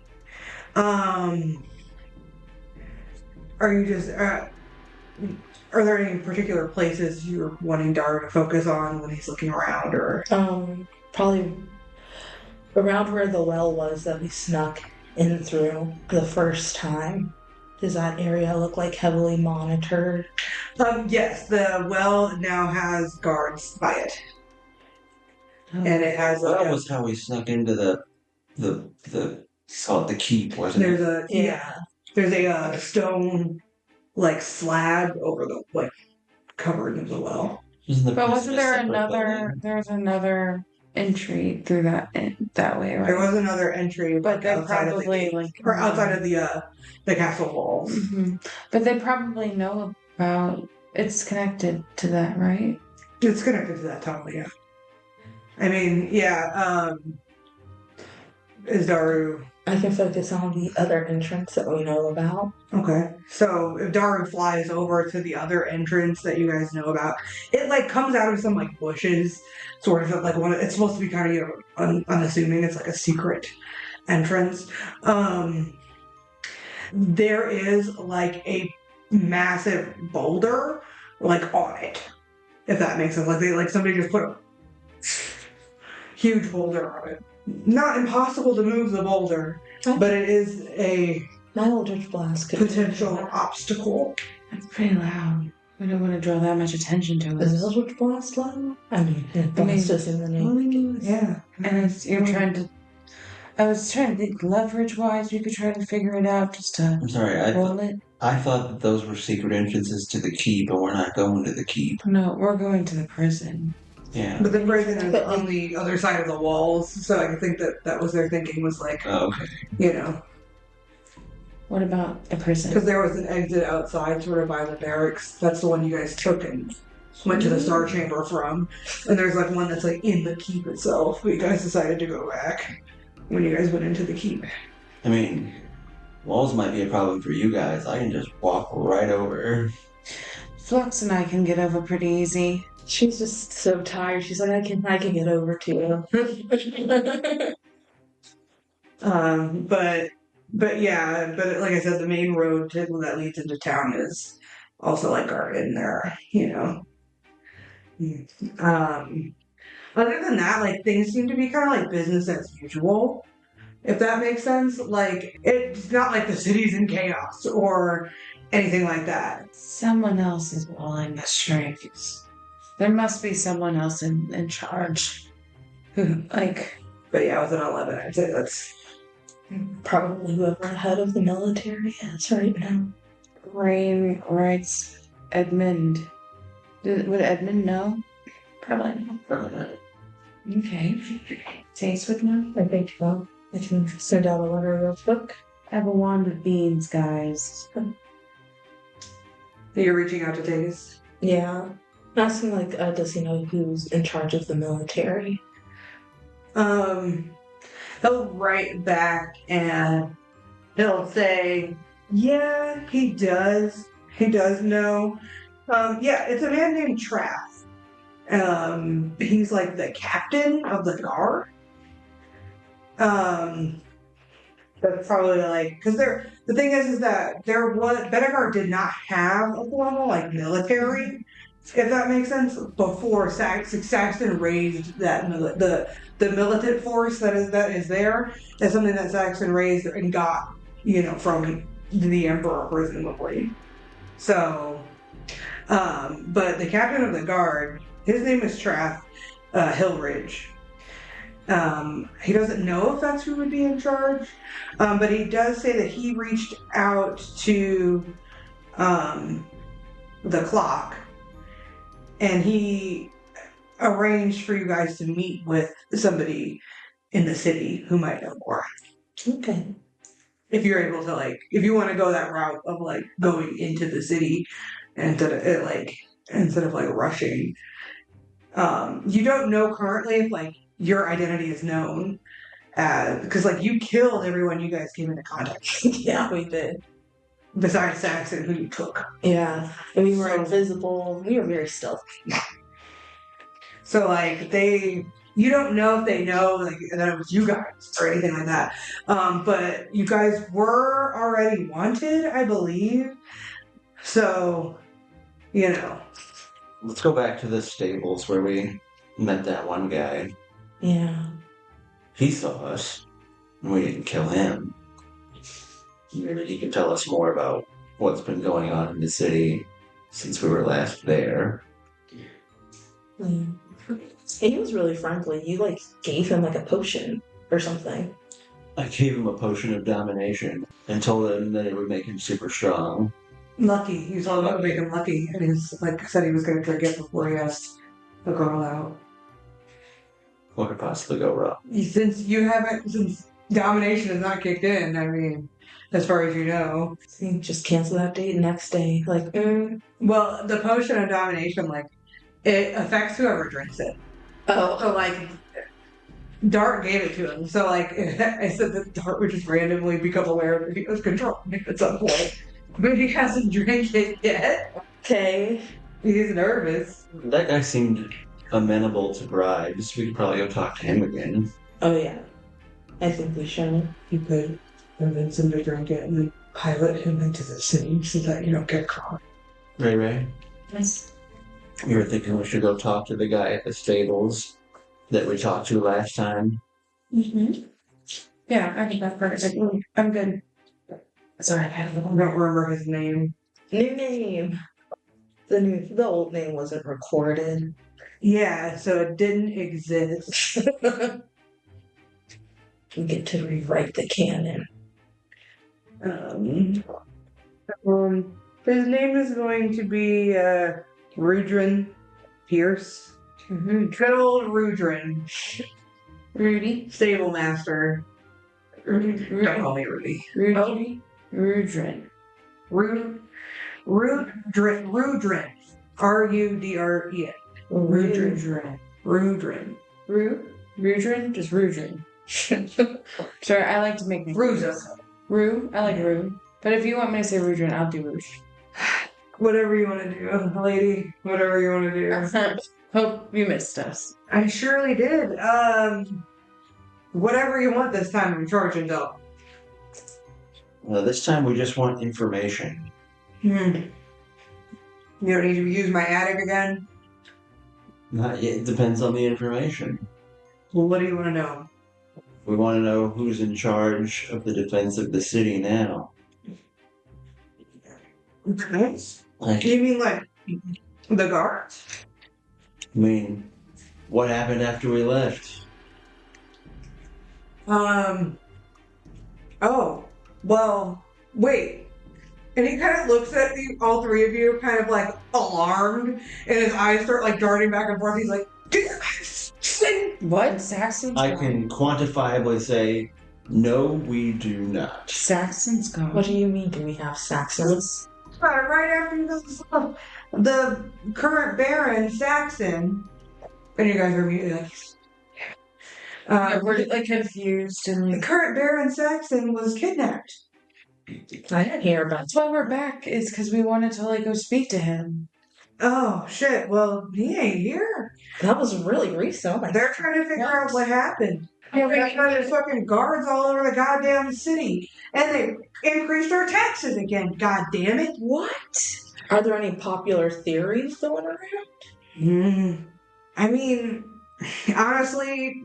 Speaker 2: Are there any particular places you're wanting Dara to focus on when he's looking around, or?
Speaker 4: Probably around where the well was that we snuck in through the first time. Does that area look like heavily monitored?
Speaker 2: Yes, the well now has guards by it, and it has.
Speaker 5: Well, that was how we snuck into the call it the keep, wasn't it?
Speaker 2: There's a stone like slab over the like covered in the well.
Speaker 3: But wasn't there another? There was another entry through that way, right?
Speaker 2: There was another entry,
Speaker 3: but they probably
Speaker 2: or outside of the castle walls.
Speaker 3: Mm-hmm. But they probably know about. It's connected to that, right?
Speaker 2: It's connected to that tunnel, yeah. I mean, yeah. Is Daru?
Speaker 4: I can focus on the other entrance that we know about.
Speaker 2: Okay. So if Daru flies over to the other entrance that you guys know about, it like comes out of some like bushes, sort of like one. It's supposed to be kind of unassuming. It's like a secret entrance. There is like a massive boulder like on it, if that makes sense. Like somebody just put a huge boulder on it. Not impossible to move the boulder, but it is a
Speaker 4: my Eldritch Blast could
Speaker 2: potential obstacle.
Speaker 3: That's pretty loud. We don't want to draw that much attention to it.
Speaker 4: Is Eldritch Blast loud? I mean, it's just in the name.
Speaker 2: Yeah.
Speaker 3: And you're trying to. I was trying to think leverage-wise, we could try to figure it out just to
Speaker 5: I'm sorry,
Speaker 3: roll it.
Speaker 5: I thought that those were secret entrances to the keep, but we're not going to the keep.
Speaker 3: No, we're going to the prison.
Speaker 5: Yeah.
Speaker 2: But the prison is on the other side of the walls, so I think that was their thinking was like,
Speaker 5: okay.
Speaker 2: You know.
Speaker 3: What about the prison?
Speaker 2: Because there was an exit outside, sort of by the barracks. That's the one you guys took and went to the Star Chamber from. And there's like one that's like in the keep itself, but you guys decided to go back when you guys went into the keep.
Speaker 5: I mean, walls might be a problem for you guys. I can just walk right over.
Speaker 3: Flux and I can get over pretty easy.
Speaker 4: She's just so tired. She's like, I can get over to you.
Speaker 2: But yeah, but like I said, the main road that leads into town is also like guarded in there, you know. Other than that, like things seem to be kind of like business as usual, if that makes sense. Like it's not like the city's in chaos or anything like that.
Speaker 3: Someone else is pulling the strings. There must be someone else in charge. Who, like...
Speaker 2: But yeah, with an 11, I'd say that's...
Speaker 4: Probably whoever head of the military is right now.
Speaker 3: Rain writes Edmund. Would Edmund know?
Speaker 4: Probably not.
Speaker 3: Okay. Tace would know?
Speaker 4: I think so. I can send out a letter real quick.
Speaker 3: I have a wand of beans, guys.
Speaker 2: You're reaching out to Tace?
Speaker 4: Yeah. Asking, like, does he know who's in charge of the military?
Speaker 2: He'll write back and he'll say, yeah, he does. He does know. Yeah, it's a man named Traff. He's like the captain of the guard. That's probably like, because the thing is that Bedegard did not have a formal like military, if that makes sense, before Saxton raised that the militant force that is there is something that Saxton raised and got, you know, from the Emperor presumably. So, but the captain of the guard, his name is Traff Hillridge. He doesn't know if that's who would be in charge, but he does say that he reached out to the clock, and he arranged for you guys to meet with somebody in the city who might know more.
Speaker 4: Okay.
Speaker 2: If you're able to if you want to go that route of going into the city instead of rushing. You don't know currently if your identity is known, because you killed everyone you guys came into contact with.
Speaker 4: Yeah, we did.
Speaker 2: Besides Saxon, who you took.
Speaker 4: Yeah, and we were
Speaker 2: So-
Speaker 4: invisible. We were very stealthy.
Speaker 2: So you don't know if they know that it was you guys or anything like that. But you guys were already wanted, I believe. So,
Speaker 5: Let's go back to the stables where we met that one guy.
Speaker 4: Yeah.
Speaker 5: He saw us, and we didn't kill him. Maybe he can tell us more about what's been going on in the city since we were last there.
Speaker 4: And he was really friendly. You gave him a potion or something.
Speaker 5: I gave him a potion of domination and told him that it would make him super strong.
Speaker 2: lucky. He was all about to make him lucky. And he's said he was going to drink it before he asked the girl out.
Speaker 5: What could possibly go wrong?
Speaker 2: Since domination has not kicked in, I mean, as far as you know.
Speaker 4: See, just cancel that date next day.
Speaker 2: Well, the potion of domination, it affects whoever drinks it.
Speaker 4: Oh.
Speaker 2: So, Dart gave it to him. So, I said that Dart would just randomly become aware that he was controlling it at some point. But he hasn't drank it yet.
Speaker 4: Okay.
Speaker 2: He's nervous.
Speaker 5: That guy seemed amenable to bribes. We could probably go talk to him again.
Speaker 4: Oh, yeah. I think we should.
Speaker 2: You could convince him to drink it and then pilot him into the city so that you don't get caught.
Speaker 5: Ray,
Speaker 3: Yes.
Speaker 5: you were thinking we should go talk to the guy at the stables that we talked to last time?
Speaker 3: Mm-hmm. Yeah, I think that's perfect. I'm good. Sorry, I had a
Speaker 2: I
Speaker 3: little.
Speaker 2: don't remember his name.
Speaker 4: New name. The old name wasn't recorded.
Speaker 2: Yeah, so it didn't exist.
Speaker 4: We get to rewrite the canon.
Speaker 2: His name is going to be Rudrin Pierce. Good old Rudrin.
Speaker 3: Rudy.
Speaker 2: Stable master. Don't call me Rudy.
Speaker 3: Rudy. Rudrin.
Speaker 2: Rudrin. R-U-D-R-E-N. Rudrin. Rudrin.
Speaker 3: Rudrin? Just Rudrin. Sorry, I like to make names.
Speaker 2: Ruza.
Speaker 3: Rue? I like Rue. But if you want me to say Rudrin, I'll do Rouge.
Speaker 2: Whatever you want to do, lady. Whatever you want to do.
Speaker 3: Hope you missed us.
Speaker 2: I surely did. Whatever you want this time, I'm charging though.
Speaker 5: Well, this time we just want information.
Speaker 2: You don't need to use my attic again?
Speaker 5: Not yet. It depends on the information.
Speaker 2: Well, what do you want to know?
Speaker 5: We want to know who's in charge of the defense of the city now. Like,
Speaker 2: You mean the guards?
Speaker 5: I mean, what happened after we left?
Speaker 2: Oh, well, wait. And he kind of looks at all three of you, kind of alarmed, and his eyes start darting back and forth. He's like, "Do you guys sing?"
Speaker 3: What? Saxon's
Speaker 5: I
Speaker 3: gone.
Speaker 5: can quantifiably say, no, we do not.
Speaker 3: Saxon's gone.
Speaker 4: What do you mean, do we have Saxons?
Speaker 2: Right after the current Baron Saxon, and you guys are immediately
Speaker 3: We're confused and
Speaker 2: the current Baron Saxon was kidnapped.
Speaker 4: I didn't hear about
Speaker 3: that's why we're back. Is because we wanted to go speak to him.
Speaker 2: Oh shit! Well, he ain't here.
Speaker 4: that. Was really recent.
Speaker 2: They're trying to figure out what happened. They got their fucking guards all over the goddamn city, and they increased our taxes again. God damn it!
Speaker 4: What? Are there any popular theories going around?
Speaker 2: I mean, honestly,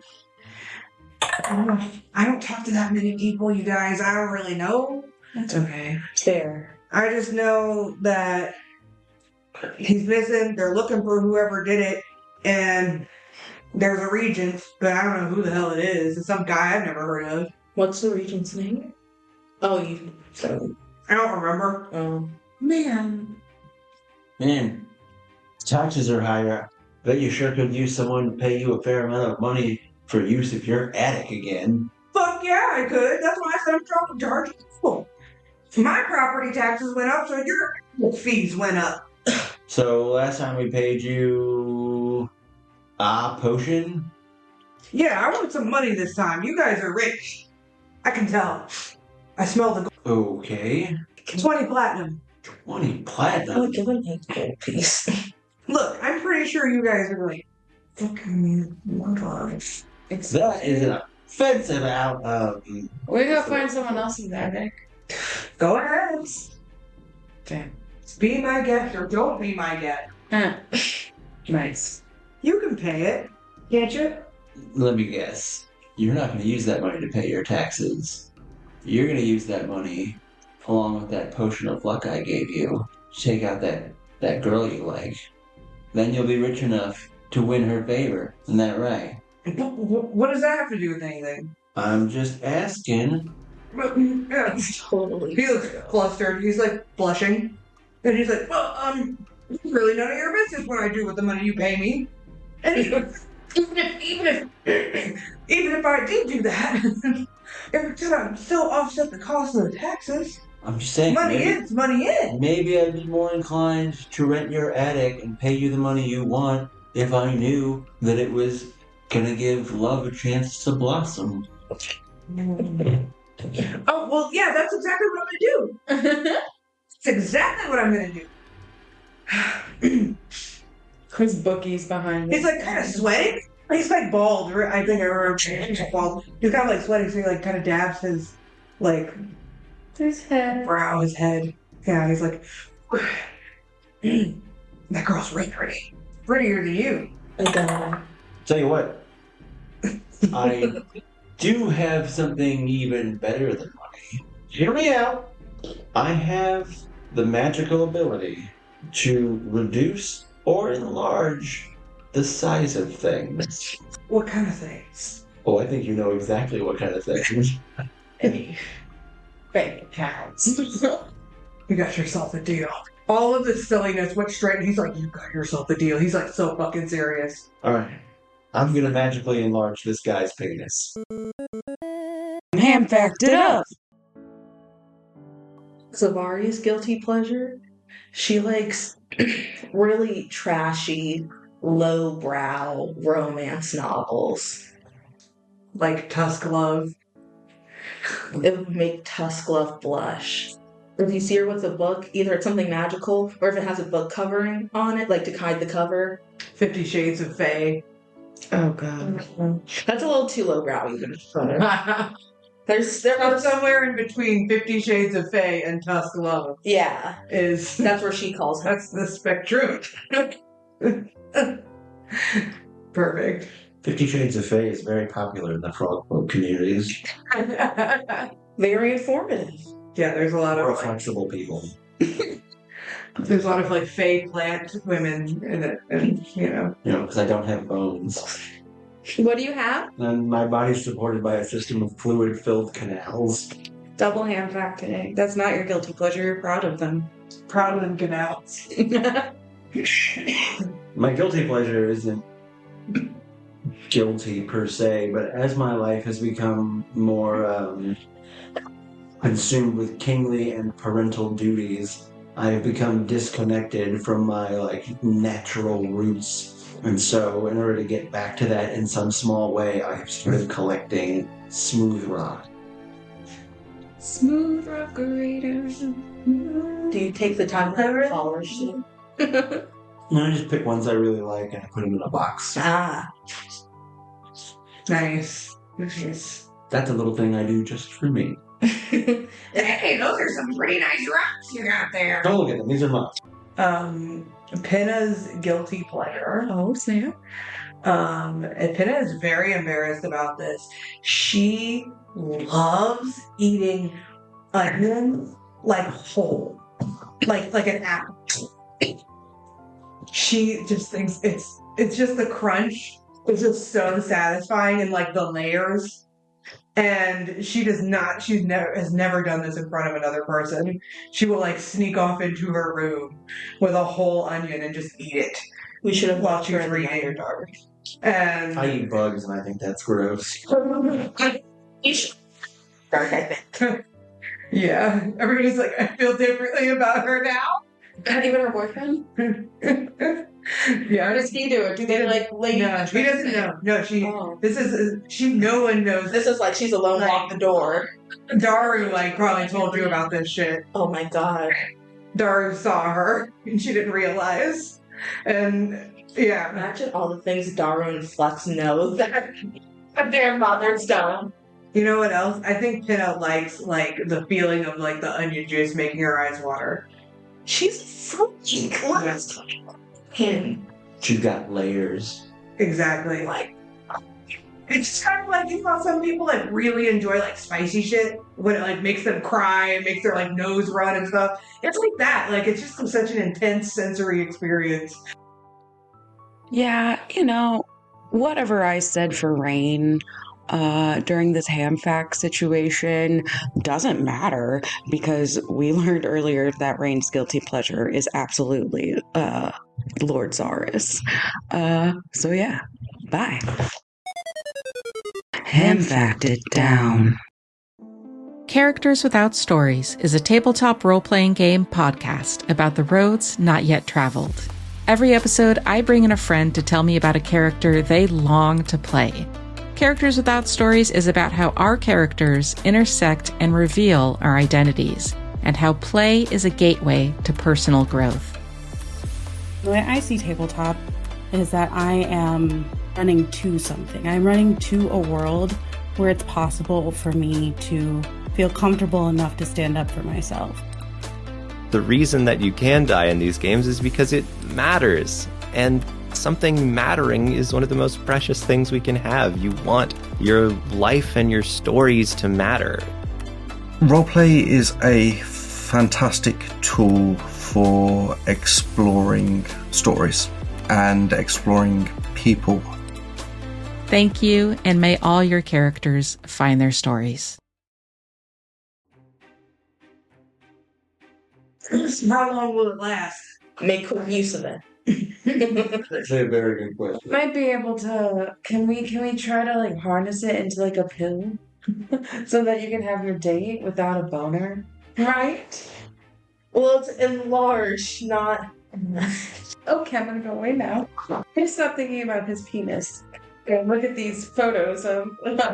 Speaker 2: I don't talk to that many people, you guys. I don't really know.
Speaker 3: That's okay.
Speaker 4: Fair.
Speaker 2: I just know that he's missing. They're looking for whoever did it, and there's a regent, but I don't know who the hell it is. It's some guy I've never heard of.
Speaker 4: What's the regent's name? Oh, you. So.
Speaker 2: I don't remember.
Speaker 3: Man.
Speaker 5: Man, taxes are higher. Bet you sure could use someone to pay you a fair amount of money for use of your attic again.
Speaker 2: Fuck yeah, I could. That's why I said I'm dropping charge. Cool. My property taxes went up, so your fees went up.
Speaker 5: So last time we paid you a potion?
Speaker 2: Yeah, I want some money this time. You guys are rich. I can tell. I smell the
Speaker 5: Okay.
Speaker 2: 20 platinum.
Speaker 5: 20
Speaker 4: I'll
Speaker 5: platinum?
Speaker 4: give him a gold piece.
Speaker 2: Look, I'm pretty sure you guys are like, fucking $1.
Speaker 5: That is an offensive out
Speaker 3: We go find someone else's attic.
Speaker 2: Go ahead.
Speaker 3: Damn.
Speaker 2: Be my guest or don't be my guest.
Speaker 3: Nice.
Speaker 2: You can pay it, can't you?
Speaker 5: Let me guess. You're not going to use that money to pay your taxes. You're going to use that money, along with that potion of luck I gave you, to take out that girl you like. Then you'll be rich enough to win her favor. Isn't that right?
Speaker 2: What does that have to do with anything?
Speaker 5: I'm just asking.
Speaker 2: Yeah.
Speaker 4: Totally.
Speaker 2: He looks flustered. He's like blushing. And he's like, well, it's really none of your business what I do with the money you pay me. And he goes, even if I did do that, it would still offset the cost of the taxes.
Speaker 5: I'm just saying.
Speaker 2: Money in, money in.
Speaker 5: Maybe I'd be more inclined to rent your attic and pay you the money you want if I knew that it was gonna give love a chance to blossom.
Speaker 2: Oh, well, yeah, that's exactly what I'm going to do. That's exactly what I'm going to do.
Speaker 3: His bookie's behind
Speaker 2: He's like kind of sweating. He's like bald. I think I remember he's bald. He's kind of like sweating, so he like kind of dabs his like
Speaker 3: his head.
Speaker 2: brow, his head. Yeah, he's like, that girl's really pretty. Prettier than you.
Speaker 5: Tell you what, I do have something even better than money. Hear me out. I have the magical ability to reduce or enlarge the size of things.
Speaker 2: What kind of things?
Speaker 5: Oh, I think you know exactly what kind of things.
Speaker 3: Any bank accounts.
Speaker 2: You got yourself a deal. All of this silliness went straight. He's like, you got yourself a deal. He's like so fucking serious.
Speaker 5: Alright. I'm gonna magically enlarge this guy's penis.
Speaker 3: Ham fact it up.
Speaker 4: Zavari's guilty pleasure. She likes really trashy, lowbrow romance novels.
Speaker 2: Like Tusk Love.
Speaker 4: It would make Tusklove blush. If you see her with a book, either it's something magical or if it has a book covering on it, like to hide the cover.
Speaker 2: 50 Shades of Fae.
Speaker 3: Oh god.
Speaker 4: That's a little too lowbrow even. There
Speaker 2: I'm
Speaker 4: are
Speaker 2: somewhere in between 50 Shades of Fae and Tusk Love.
Speaker 4: yeah.
Speaker 2: Is
Speaker 4: That's where she calls her.
Speaker 2: that's the spectrum. Perfect.
Speaker 5: 50 Shades of Fae is very popular in the frog folk communities.
Speaker 4: Very informative.
Speaker 2: Yeah, there's a lot
Speaker 5: Or
Speaker 2: of
Speaker 5: flexible people.
Speaker 2: there's a lot of like Fae plant women in it, and you know.
Speaker 5: You know, because I don't have bones.
Speaker 3: What do you have?
Speaker 5: And my body's supported by a system of fluid-filled canals.
Speaker 3: Double ham fact today. That's not your guilty pleasure. You're proud of them.
Speaker 2: Proud of them canals.
Speaker 5: My guilty pleasure isn't guilty per se, but as my life has become more consumed with kingly and parental duties, I have become disconnected from my natural roots. And so in order to get back to that in some small way, I have started collecting smooth rock.
Speaker 3: Smooth operator.
Speaker 4: Do you take the time to polish them?
Speaker 5: And I just pick ones I really like and I put them in a box.
Speaker 4: Ah.
Speaker 2: Nice. Nice.
Speaker 5: That's a little thing I do just for me.
Speaker 2: Hey, those are some pretty nice rocks you got there.
Speaker 5: Don't look at them, these are mine.
Speaker 2: Pinna's guilty pleasure.
Speaker 3: Oh, snap.
Speaker 2: And Pinna is very embarrassed about this. She loves eating onions like whole, like an apple. She just thinks it's just the crunch. It's just so satisfying and like the layers. And she has never done this in front of another person. She will sneak off into her room with a whole onion and just eat it.
Speaker 4: We should have
Speaker 2: While
Speaker 4: watched
Speaker 2: she's
Speaker 4: her in the
Speaker 2: reading.
Speaker 4: Underdark.
Speaker 2: And
Speaker 5: I eat bugs, and I think that's gross.
Speaker 4: Dark, I think.
Speaker 2: yeah, everybody's like, I feel differently about her now.
Speaker 3: Not even her boyfriend?
Speaker 2: Yeah,
Speaker 3: How does he do it? Do they like lay?
Speaker 2: no, she doesn't know. No, she.
Speaker 3: Oh.
Speaker 2: This is she. No one knows.
Speaker 4: This is like she's alone, lock the door.
Speaker 2: Daru like probably told you about this shit.
Speaker 4: Oh my god.
Speaker 2: Daru saw her and she didn't realize. And yeah,
Speaker 4: Imagine all the things Daru and Flex know that their mother's done.
Speaker 2: you know what else? I think Pinna likes like the feeling of like the onion juice making her eyes water.
Speaker 4: She's freaking close. Him.
Speaker 5: She's got layers.
Speaker 2: Exactly.
Speaker 4: Like,
Speaker 2: It's just kind of like, you know, some people like really enjoy like spicy shit when it like makes them cry and makes their like nose run and stuff. It's like that. Like it's just such an intense sensory experience.
Speaker 6: Yeah, you know, whatever I said for Rain during this ham fact situation doesn't matter because we learned earlier that Rain's guilty pleasure is absolutely Lord Zaris. So yeah, bye. Ham facted down.
Speaker 7: Characters Without Stories is a tabletop role-playing game podcast about the roads not yet traveled. Every episode, I bring in a friend to tell me about a character they long to play. Characters Without Stories is about how our characters intersect and reveal our identities, and how play is a gateway to personal growth.
Speaker 8: The way I see tabletop is that I am running to something. I'm running to a world where it's possible for me to feel comfortable enough to stand up for myself.
Speaker 9: The reason that you can die in these games is because it matters. And something mattering is one of the most precious things we can have. You want your life and your stories to matter.
Speaker 10: Roleplay is a fantastic tool for exploring stories and exploring people.
Speaker 7: Thank you, and may all your characters find their stories.
Speaker 2: How long will it last?
Speaker 4: make quick use of it.
Speaker 5: That's a very good question.
Speaker 3: Might be able to. Can we try to like harness it into like a pill, so that you can have your date without a boner, right?
Speaker 4: Well, it's enlarged, not.
Speaker 3: Okay, I'm gonna go away now. I stop thinking about his penis. Okay, look at these photos of.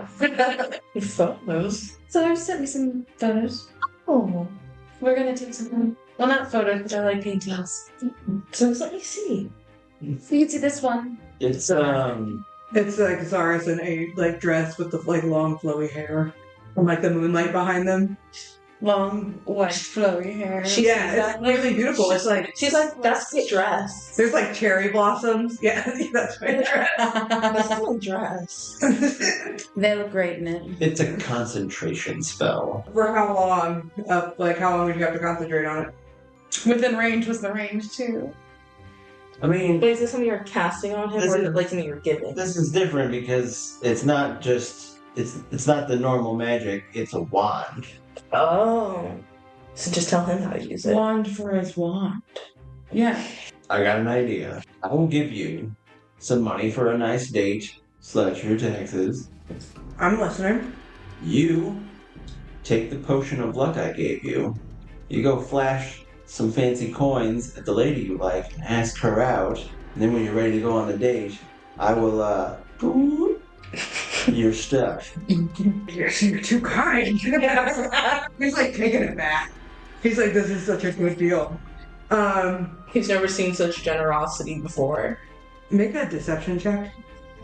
Speaker 4: Photos.
Speaker 3: So I sent me some photos.
Speaker 4: Oh.
Speaker 3: We're gonna take some. Well, not photos, but I like paintings.
Speaker 4: So let me see.
Speaker 3: You can see this one.
Speaker 5: It's
Speaker 2: It's like Zaris in a like dress with the like long flowy hair and like the moonlight behind them.
Speaker 3: Long, white, flowy hair.
Speaker 2: Yeah, it's really beautiful. It's like
Speaker 4: She's like, that's my dress.
Speaker 2: there's like cherry blossoms. Yeah, that's my dress.
Speaker 4: That's my dress.
Speaker 3: They look great in it.
Speaker 5: it's a concentration spell.
Speaker 2: For how long? Like how long would you have to concentrate on it?
Speaker 3: Within range was the range too.
Speaker 5: I mean,
Speaker 4: Wait, is this something you're casting on him,
Speaker 5: This
Speaker 4: or is
Speaker 5: is-
Speaker 4: it like something you're giving?
Speaker 5: this is different because it's not just it's not the normal magic. It's a wand.
Speaker 4: Oh. So just tell him how to use it.
Speaker 3: Wand for his wand. Yeah.
Speaker 5: I got an idea. I will give you some money for a nice date / your taxes.
Speaker 2: I'm listening.
Speaker 5: You take the potion of luck I gave you. You go flash some fancy coins at the lady you like and ask her out. And then when you're ready to go on the date, I will boop, you're stuck.
Speaker 2: You're too kind. He's like taking it back. He's like, this is such a good deal.
Speaker 4: He's never seen such generosity before.
Speaker 2: Make a deception check.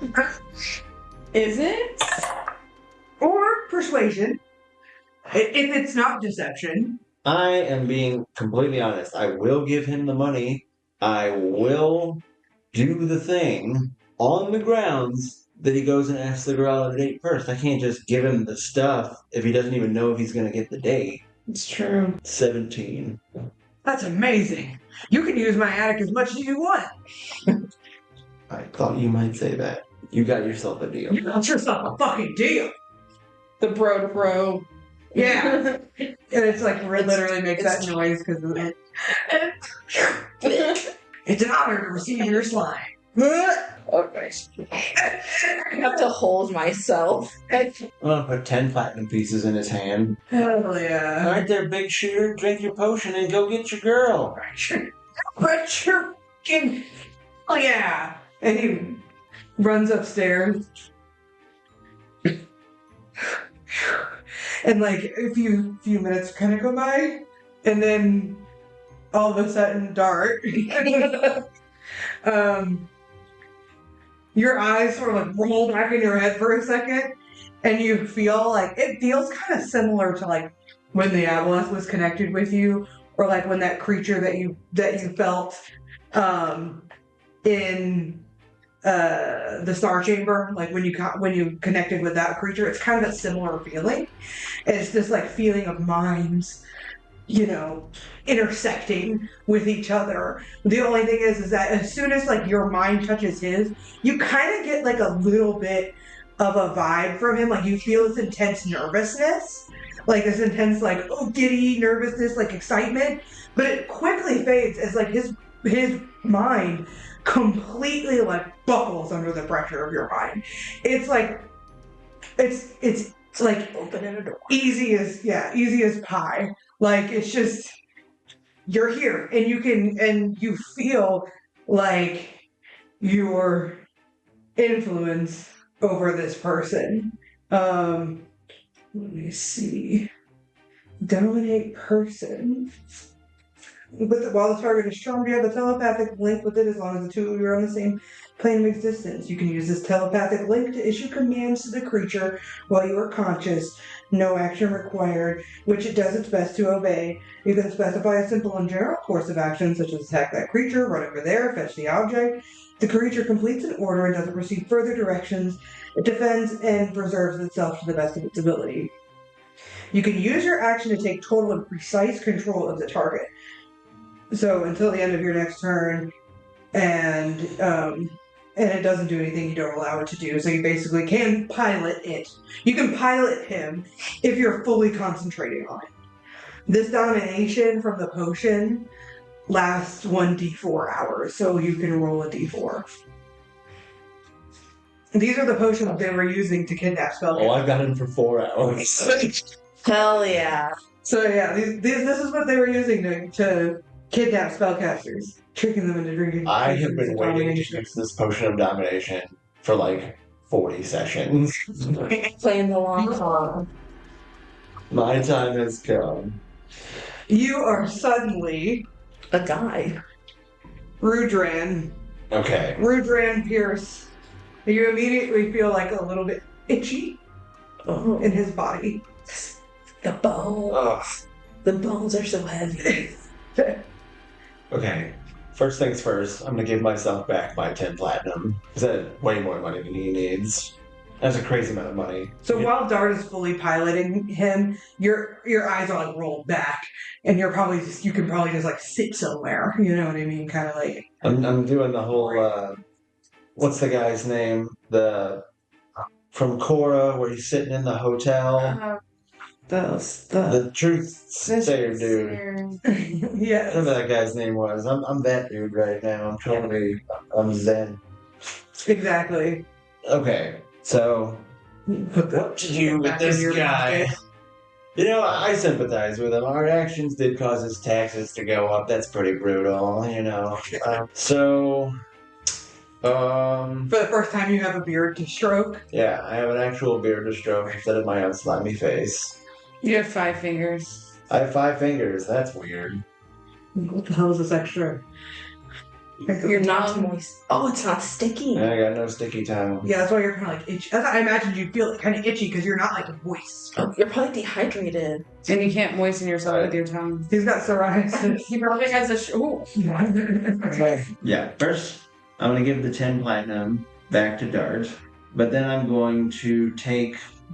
Speaker 3: Is it?
Speaker 2: Or persuasion. If it's not deception.
Speaker 5: I am being completely honest. I will give him the money. I will do the thing on the grounds that he goes and asks the girl out on a date first. I can't just give him the stuff if he doesn't even know if he's going to get the date.
Speaker 3: It's true.
Speaker 5: 17.
Speaker 2: That's amazing. You can use my attic as much as you want.
Speaker 5: I thought you might say that. You got yourself a deal.
Speaker 2: You got yourself a fucking deal.
Speaker 3: The bro to bro.
Speaker 2: Yeah. And it's like literally makes that noise because of it. It's an honor to receive your slime.
Speaker 4: Oh, nice. I have to hold myself.
Speaker 5: I'm gonna put 10 platinum pieces in his hand.
Speaker 2: Hell yeah.
Speaker 5: All right there, big shooter. Drink your potion and go get your girl.
Speaker 2: But you're fucking. Oh yeah. And he runs upstairs. And like a few minutes kind of go by, and then all of a sudden, Dart. Your eyes sort of like roll back in your head for a second, and you feel like it feels kind of similar to like when the Aboleth was connected with you, or like when that creature that you felt in the Star Chamber, like when you connected with that creature. It's kind of a similar feeling. It's this like feeling of minds, intersecting with each other. The only thing is that as soon as like your mind touches his, you kind of get like a little bit of a vibe from him. Like you feel this intense nervousness, like this intense like giddy nervousness, like excitement. But it quickly fades as like his mind completely like buckles under the pressure of your mind. It's like it's like opening a door. Easy as pie. Like it's just you're here and you feel like your influence over this person. Let me see. Dominate person. While the target is charmed, you have a telepathic link with it as long as the two of you are on the same plane of existence. You can use this telepathic link to issue commands to the creature while you are conscious. No action required, which it does its best to obey. You can specify a simple and general course of action, such as attack that creature, run over there, fetch the object. The creature completes an order and doesn't receive further directions. It defends and preserves itself to the best of its ability. You can use your action to take total and precise control of the target. So until the end of your next turn, and it doesn't do anything you don't allow it to do. So you basically can pilot it. You can pilot him if you're fully concentrating on it. This domination from the potion lasts 1d4 hours, so you can roll a d4. These are the potions they were using to kidnap spellcasters.
Speaker 5: Oh, I've got him for 4 hours.
Speaker 4: Hell yeah.
Speaker 2: So yeah, this is what they were using to kidnap spellcasters, tricking them into drinking.
Speaker 5: I have been waiting to use this potion of domination for like 40 sessions.
Speaker 4: Playing the long con.
Speaker 5: My time has come.
Speaker 2: You are suddenly
Speaker 4: a guy.
Speaker 2: Rudran.
Speaker 5: Okay.
Speaker 2: Rudran Pierce. You immediately feel like a little bit itchy in his body.
Speaker 4: The bone.
Speaker 5: Ugh.
Speaker 4: The bones are so heavy.
Speaker 5: Okay. First things first, I'm gonna give myself back my 10 platinum. Is that way more money than he needs? That's a crazy amount of money.
Speaker 2: So while Dart is fully piloting him, your eyes are like rolled back, and you can probably just like sit somewhere. You know what I mean? Kind of like
Speaker 5: I'm doing the whole what's the guy's name? From Korra, where he's sitting in the hotel. The truth sayer dude.
Speaker 2: Yes.
Speaker 5: Whatever that guy's name was. I'm that dude right now. I'm Zen.
Speaker 2: Exactly.
Speaker 5: Okay, so what to do with this guy? I sympathize with him. Our actions did cause his taxes to go up. That's pretty brutal,
Speaker 2: For the first time, you have a beard to stroke.
Speaker 5: Yeah, I have an actual beard to stroke instead of my unslimy face.
Speaker 3: You have 5 fingers.
Speaker 5: I have 5 fingers. That's weird.
Speaker 2: What the hell is this extra?
Speaker 4: You're not moist. Oh, it's not sticky.
Speaker 5: I got no sticky tongue.
Speaker 2: Yeah, that's why you're kind of like itchy. I imagined you'd feel kind of itchy because you're not like moist.
Speaker 4: Oh, you're probably dehydrated.
Speaker 3: And you can't moisten yourself with your tongue.
Speaker 2: He's got psoriasis.
Speaker 3: He probably has a...
Speaker 5: Yeah, first I'm going to give the 10 platinum back to Dart, but then I'm going to take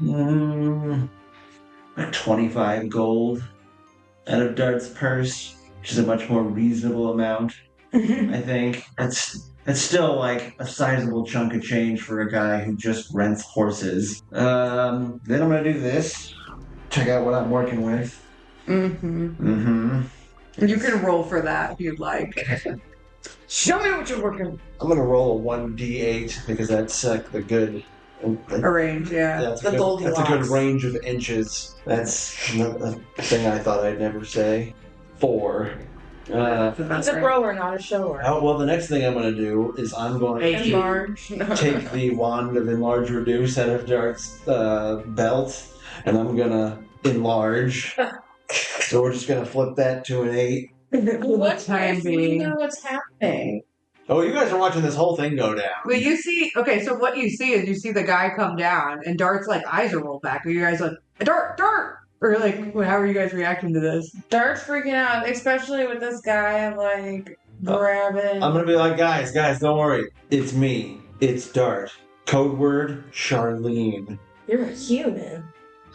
Speaker 5: 25 gold out of Dart's purse, which is a much more reasonable amount, I think. That's still like a sizable chunk of change for a guy who just rents horses. Then I'm going to do this. Check out what I'm working with.
Speaker 2: You can roll for that if you'd like.
Speaker 3: Show me what you're working.
Speaker 1: I'm gonna roll a 1d8 because that's the good.
Speaker 2: A range, yeah.
Speaker 1: That's
Speaker 4: The
Speaker 1: a good
Speaker 4: Goldilocks.
Speaker 1: range of inches. That's a thing I thought I'd never say. 4.
Speaker 4: He's a grower, not a shower.
Speaker 1: Well, the next thing I'm going to do is I'm going to
Speaker 3: Enlarge.
Speaker 1: take the wand of enlarge reduce out of Dart's belt, and I'm going to enlarge. So we're just going to flip that to an 8.
Speaker 3: What
Speaker 2: time
Speaker 3: if we
Speaker 2: being.
Speaker 3: know what's happening?
Speaker 1: Oh, you guys are watching this whole thing go down.
Speaker 2: Well, you see, okay, so what you see is you see the guy come down, and Dart's like eyes are rolled back. Are you guys like, Dart! Or like, how are you guys reacting to this?
Speaker 3: Dart's freaking out, especially with this guy like grabbing.
Speaker 1: I'm going to be like, guys, don't worry. It's me. It's Dart. Code word, Charlene.
Speaker 4: You're a human.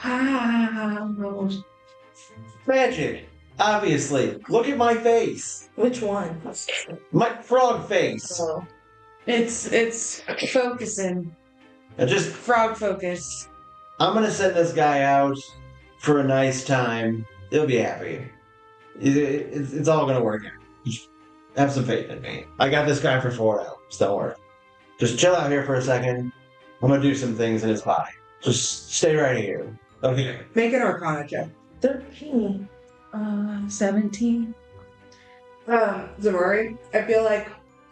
Speaker 1: Magic. Obviously. Look at my face.
Speaker 4: Which one?
Speaker 1: My frog face.
Speaker 4: Oh.
Speaker 3: It's focusing.
Speaker 1: And just,
Speaker 3: Frog focus.
Speaker 1: I'm gonna send this guy out for a nice time. He'll be happy. It's all gonna work out. Just have some faith in me. I got this guy for 4 hours. Don't worry. Just chill out here for a second. I'm gonna do some things in his body. Just stay right here. Okay.
Speaker 2: Make an Arcana check.
Speaker 4: 13.
Speaker 3: 17.
Speaker 2: Zamari, I feel like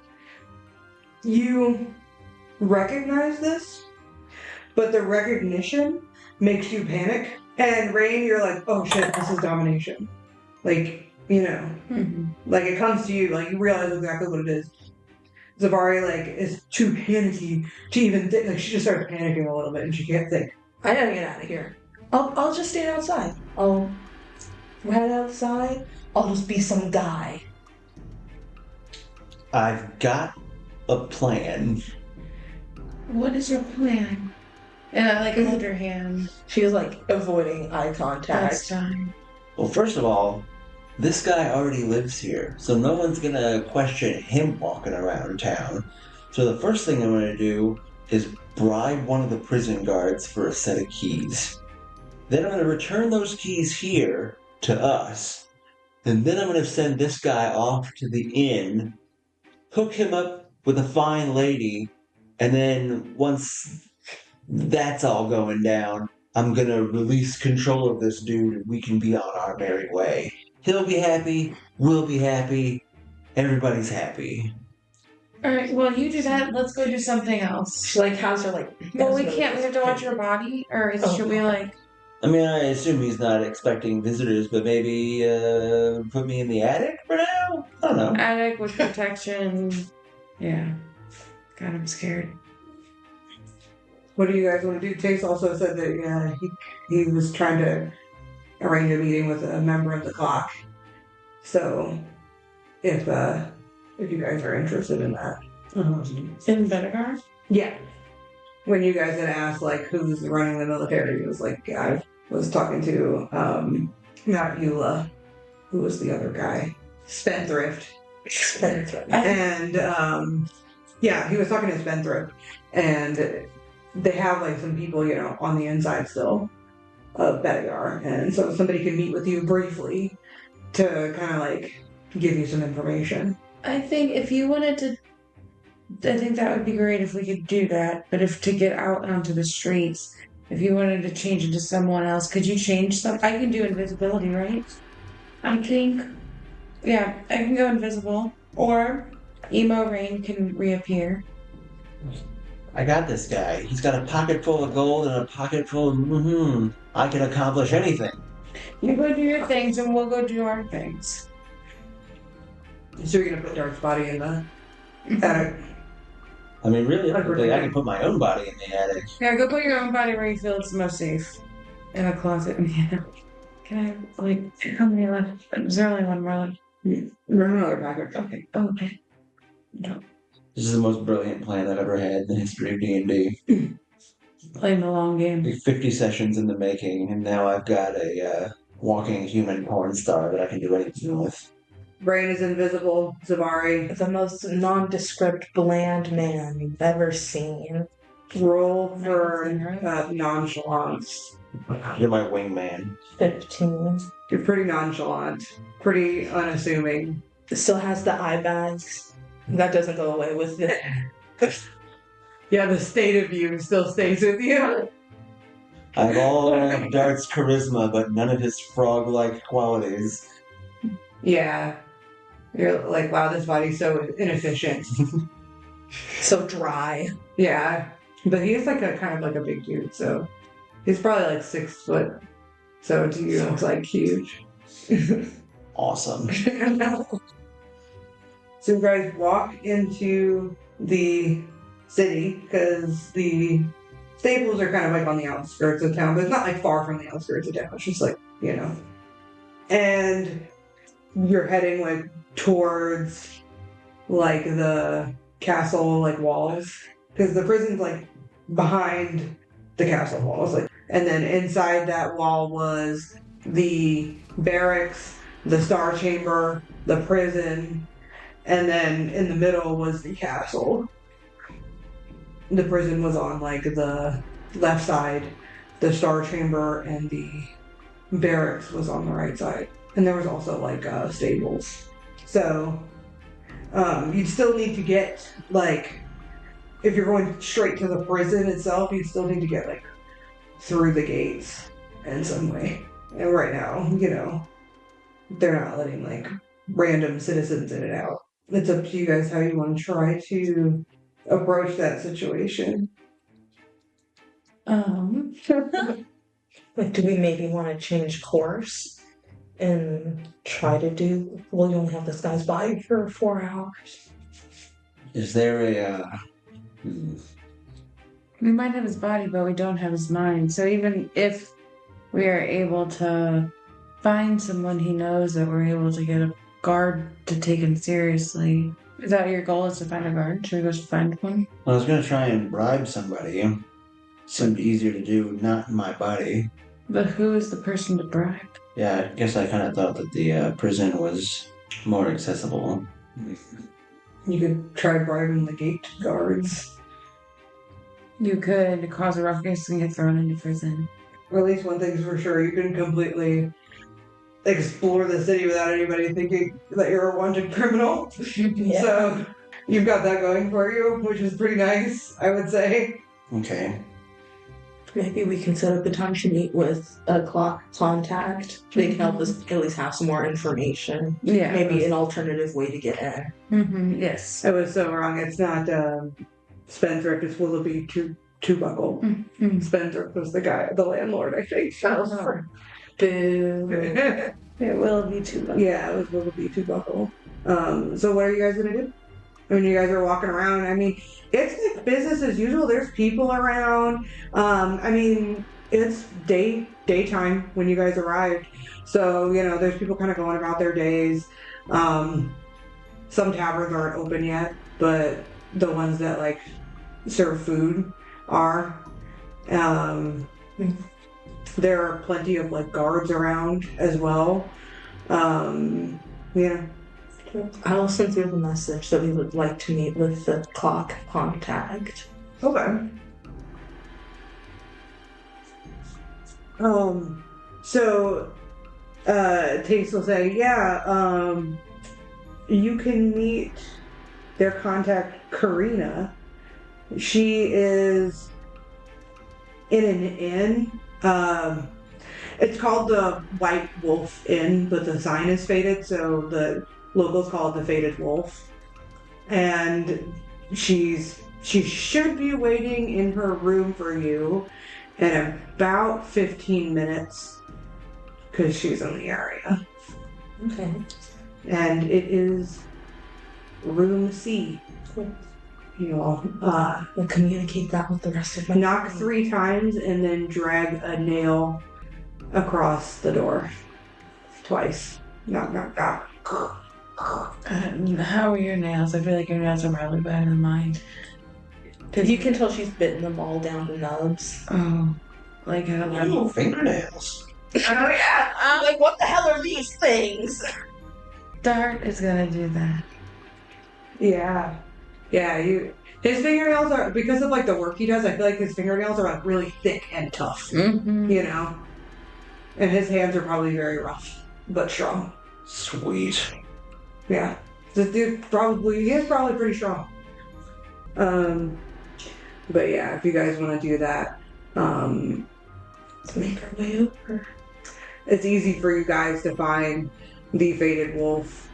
Speaker 2: you recognize this, but the recognition makes you panic. And Rain, you're like, oh shit, this is domination. Like, you know, like it comes to you, like you realize exactly what it is. Zavari, like, is too panicky to even think. Like, she just starts panicking a little bit and she can't think.
Speaker 4: I gotta get out of here. I'll just stand outside. I'll head outside. I'll just be some guy.
Speaker 1: I've got a plan.
Speaker 3: What is your plan? And I like hold her hand.
Speaker 4: She's like avoiding eye contact.
Speaker 3: That's time.
Speaker 5: Well, first of all, this guy already lives here, so no one's gonna question him walking around town. So the first thing I'm gonna do is bribe one of the prison guards for a set of keys. Then I'm gonna return those keys here to us, and then I'm gonna send this guy off to the inn, hook him up with a fine lady, and then once that's all going down, I'm gonna release control of this dude and we can be on our merry way. He'll be happy, we'll be happy, everybody's happy.
Speaker 3: Alright, well, you do that. Let's go do something else.
Speaker 4: She like has her like.
Speaker 3: Well, we can't. We have to watch your body, or should we like?
Speaker 5: I mean, I assume he's not expecting visitors, but maybe put me in the attic for now? I don't know.
Speaker 3: Attic with protection. Yeah. God, I'm scared.
Speaker 2: What do you guys want to do? Chase also said that he was trying to arrange a meeting with a member of the clock. So, if you guys are interested in that.
Speaker 3: In Benegar?
Speaker 2: Yeah. When you guys had asked, like, who's running the military, it was like, I was talking to, not Eula, who was the other guy? Spendthrift. And, yeah, he was talking to Spendthrift. And they have, like, some people, you know, on the inside still of Benegar. And so somebody can meet with you briefly to kind of, like, give you some information.
Speaker 3: I think if you wanted to, I think that would be great if we could do that. But if to get out onto the streets, if you wanted to change into someone else, could you change some? I can do invisibility, right? I think. Yeah, I can go invisible. Or Emo Rain can reappear.
Speaker 5: I got this guy. He's got a pocket full of gold and a pocket full of I can accomplish anything.
Speaker 3: You go do your things and we'll go do our things.
Speaker 2: So you're going to put Dark's body in the attic?
Speaker 5: I mean, really, I can put my own body in the attic.
Speaker 3: Yeah, go put your own body where you feel it's most safe. In a closet. Yeah. Can I, like, how many left? Is there only one more left?
Speaker 2: Run another package.
Speaker 3: Okay. Oh, okay. No.
Speaker 5: This is the most brilliant plan I've ever had in the history of D&D.
Speaker 3: Playing the long game.
Speaker 5: 50 sessions in the making, and now I've got a walking human porn star that I can do anything with.
Speaker 2: Brain is invisible. Zavari.
Speaker 4: The most nondescript, bland man you've ever seen.
Speaker 2: Roll for nonchalance.
Speaker 5: You're my wingman.
Speaker 4: 15.
Speaker 2: You're pretty nonchalant. Pretty unassuming.
Speaker 4: Still has the eye bags. That doesn't go away with it.
Speaker 2: Yeah, the state of you still stays with you.
Speaker 5: I have all of Dart's charisma, but none of his frog-like qualities.
Speaker 2: Yeah. You're like, wow, this body's so inefficient.
Speaker 4: So dry.
Speaker 2: Yeah. But he's like a kind of like a big dude, so he's probably like 6 foot. So to you, it's like huge.
Speaker 5: Awesome.
Speaker 2: So you guys walk into the city because the stables are kind of like on the outskirts of town, but it's not like far from the outskirts of town. It's just like, you know. And you're heading like towards like the castle like walls because the prison's like behind the castle walls, like, and then inside that wall was the barracks, the Star Chamber, the prison, and then in the middle was the castle. The prison was on like the left side, the Star Chamber and the barracks was on the right side, and there was also like stables. So you'd still need to get like, if you're going straight to the prison itself, you'd still need to get like through the gates in some way. And right now, you know, they're not letting like random citizens in and out. It's up to you guys how you want to try to approach that situation.
Speaker 4: Like, do we maybe want to change course and try to do? Well, you only have this guy's body for 4 hours.
Speaker 5: Is there a...
Speaker 3: We might have his body, but we don't have his mind. So even if we are able to find someone he knows, that we're able to get a guard to take him seriously. Is that your goal, is to find a guard? Should we go find one?
Speaker 5: I was going to try and bribe somebody. Seemed easier to do, not in my body.
Speaker 3: But who is the person to bribe?
Speaker 5: Yeah, I guess I kind of thought that the prison was more accessible.
Speaker 2: You could try bribing the gate guards.
Speaker 3: You could cause a ruckus and get thrown into prison.
Speaker 2: Or at least one thing's for sure, you can completely explore the city without anybody thinking that you're a wanted criminal.
Speaker 4: Yeah.
Speaker 2: So you've got that going for you, which is pretty nice, I would say.
Speaker 5: Okay.
Speaker 4: Maybe we can set up a time to meet with a clock contact. They can help us at least have some more information.
Speaker 3: Yeah.
Speaker 4: Maybe an alternative way to get in.
Speaker 3: Mm-hmm. Yes.
Speaker 2: I was so wrong. It's not Spendthrift, it's Willoughby Two Buckle.
Speaker 3: Mm-hmm.
Speaker 2: Spendthrift was the guy, the landlord, I think.
Speaker 4: Boo.
Speaker 3: It will be too long.
Speaker 2: Yeah, it was Willoughby Two Buckle. So what are you guys gonna do? I mean, you guys are walking around. I mean, it's like business as usual. There's people around. I mean, it's daytime when you guys arrived. So, you know, there's people kind of going about their days. Some taverns aren't open yet, but the ones that, like, serve food are. There are plenty of, like, guards around as well. Yeah.
Speaker 4: I will send through the message that we would like to meet with the clock contact.
Speaker 2: Okay. So, Taste will say, yeah, you can meet their contact, Karina. She is in an inn. It's called the White Wolf Inn, but the sign is faded, so the locals call it the Faded Wolf. And she should be waiting in her room for you in about 15 minutes, because she's in the area.
Speaker 4: Okay.
Speaker 2: And it is room C.
Speaker 4: Cool.
Speaker 2: You'll
Speaker 4: We'll communicate that with the rest of my
Speaker 2: knock 3 times and then drag a nail across the door. Twice. Knock, knock, knock.
Speaker 3: How are your nails? I feel like your nails are probably better than mine.
Speaker 4: You can tell she's bitten them all down to nubs.
Speaker 3: Oh, like
Speaker 5: Oh, fingernails.
Speaker 2: Oh yeah.
Speaker 4: I'm like, what the hell are these things?
Speaker 3: Dart is gonna do that.
Speaker 2: Yeah. Yeah, his fingernails are, because of like the work he does, I feel like his fingernails are like really thick and tough.
Speaker 3: Mm-hmm.
Speaker 2: You know? And his hands are probably very rough, but strong.
Speaker 5: Sweet.
Speaker 2: Yeah. This dude he is probably pretty strong. But yeah, if you guys want to do that,
Speaker 4: Let's make our way over.
Speaker 2: it's easy for you guys to find the Faded Wolf.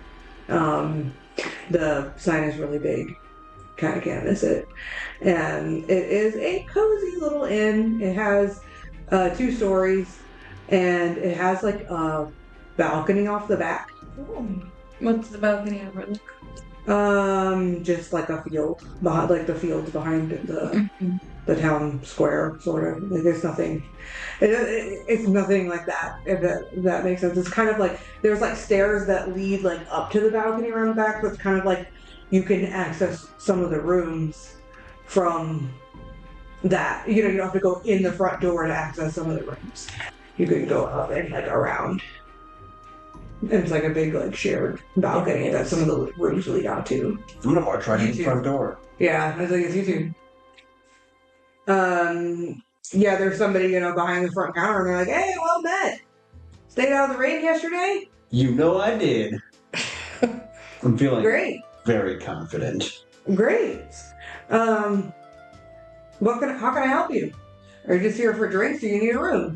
Speaker 2: The sign is really big. Kind of can't miss it. And it is a cozy little inn. It has 2 stories, and it has like a balcony off the back.
Speaker 3: What's the balcony overlook?
Speaker 2: Just like a field, behind, like the fields behind the town square, sort of. Like, there's nothing. It's nothing like that. If that makes sense. It's kind of like there's like stairs that lead like up to the balcony around the back. So it's kind of like you can access some of the rooms from that. You know, you don't have to go in the front door to access some of the rooms. You can go up and like around. And it's like a big like shared balcony that some of the rooms lead out to.
Speaker 11: I'm gonna try to the front door.
Speaker 2: Yeah, I think it's you too. Yeah, there's somebody, behind the front counter, and they're like, "Hey, well met. Stayed out of the rain yesterday?"
Speaker 5: You know I did. I'm feeling
Speaker 2: Great.
Speaker 5: very confident.
Speaker 2: Great. How can I help you? Are you just here for drinks, or you need a room?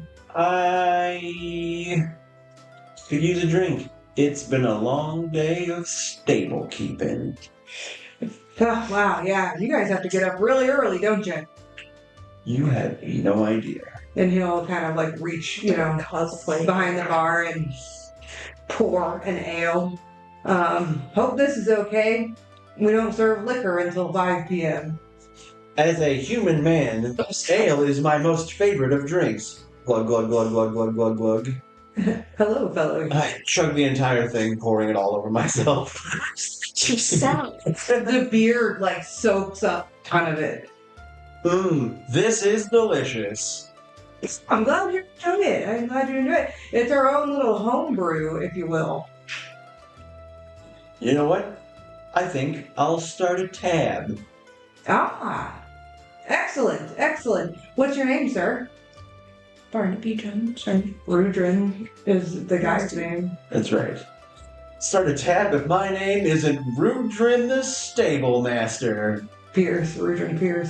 Speaker 5: I could use a drink. It's been a long day of stable keeping.
Speaker 2: Oh, wow, yeah, you guys have to get up really early, don't you?
Speaker 5: You have no idea.
Speaker 2: And he'll kind of like reach, behind the bar and pour an ale. Hope this is okay. We don't serve liquor until 5 p.m.
Speaker 5: As a human man, ale is my most favorite of drinks. Glug, glug, glug, glug, glug, glug, glug.
Speaker 2: Hello, fellow.
Speaker 5: I chug the entire thing, pouring it all over myself.
Speaker 2: The beer, soaks up a ton of it.
Speaker 5: This is delicious.
Speaker 2: I'm glad you enjoyed it. It's our own little home brew, if you will.
Speaker 5: You know what? I think I'll start a tab.
Speaker 2: Ah, excellent. What's your name, sir?
Speaker 3: Barnaby Jones.
Speaker 2: Rudrin is the guy's name.
Speaker 5: That's right. Start a tab if my name isn't Rudrin the Stable Master.
Speaker 2: Rudrin Pierce.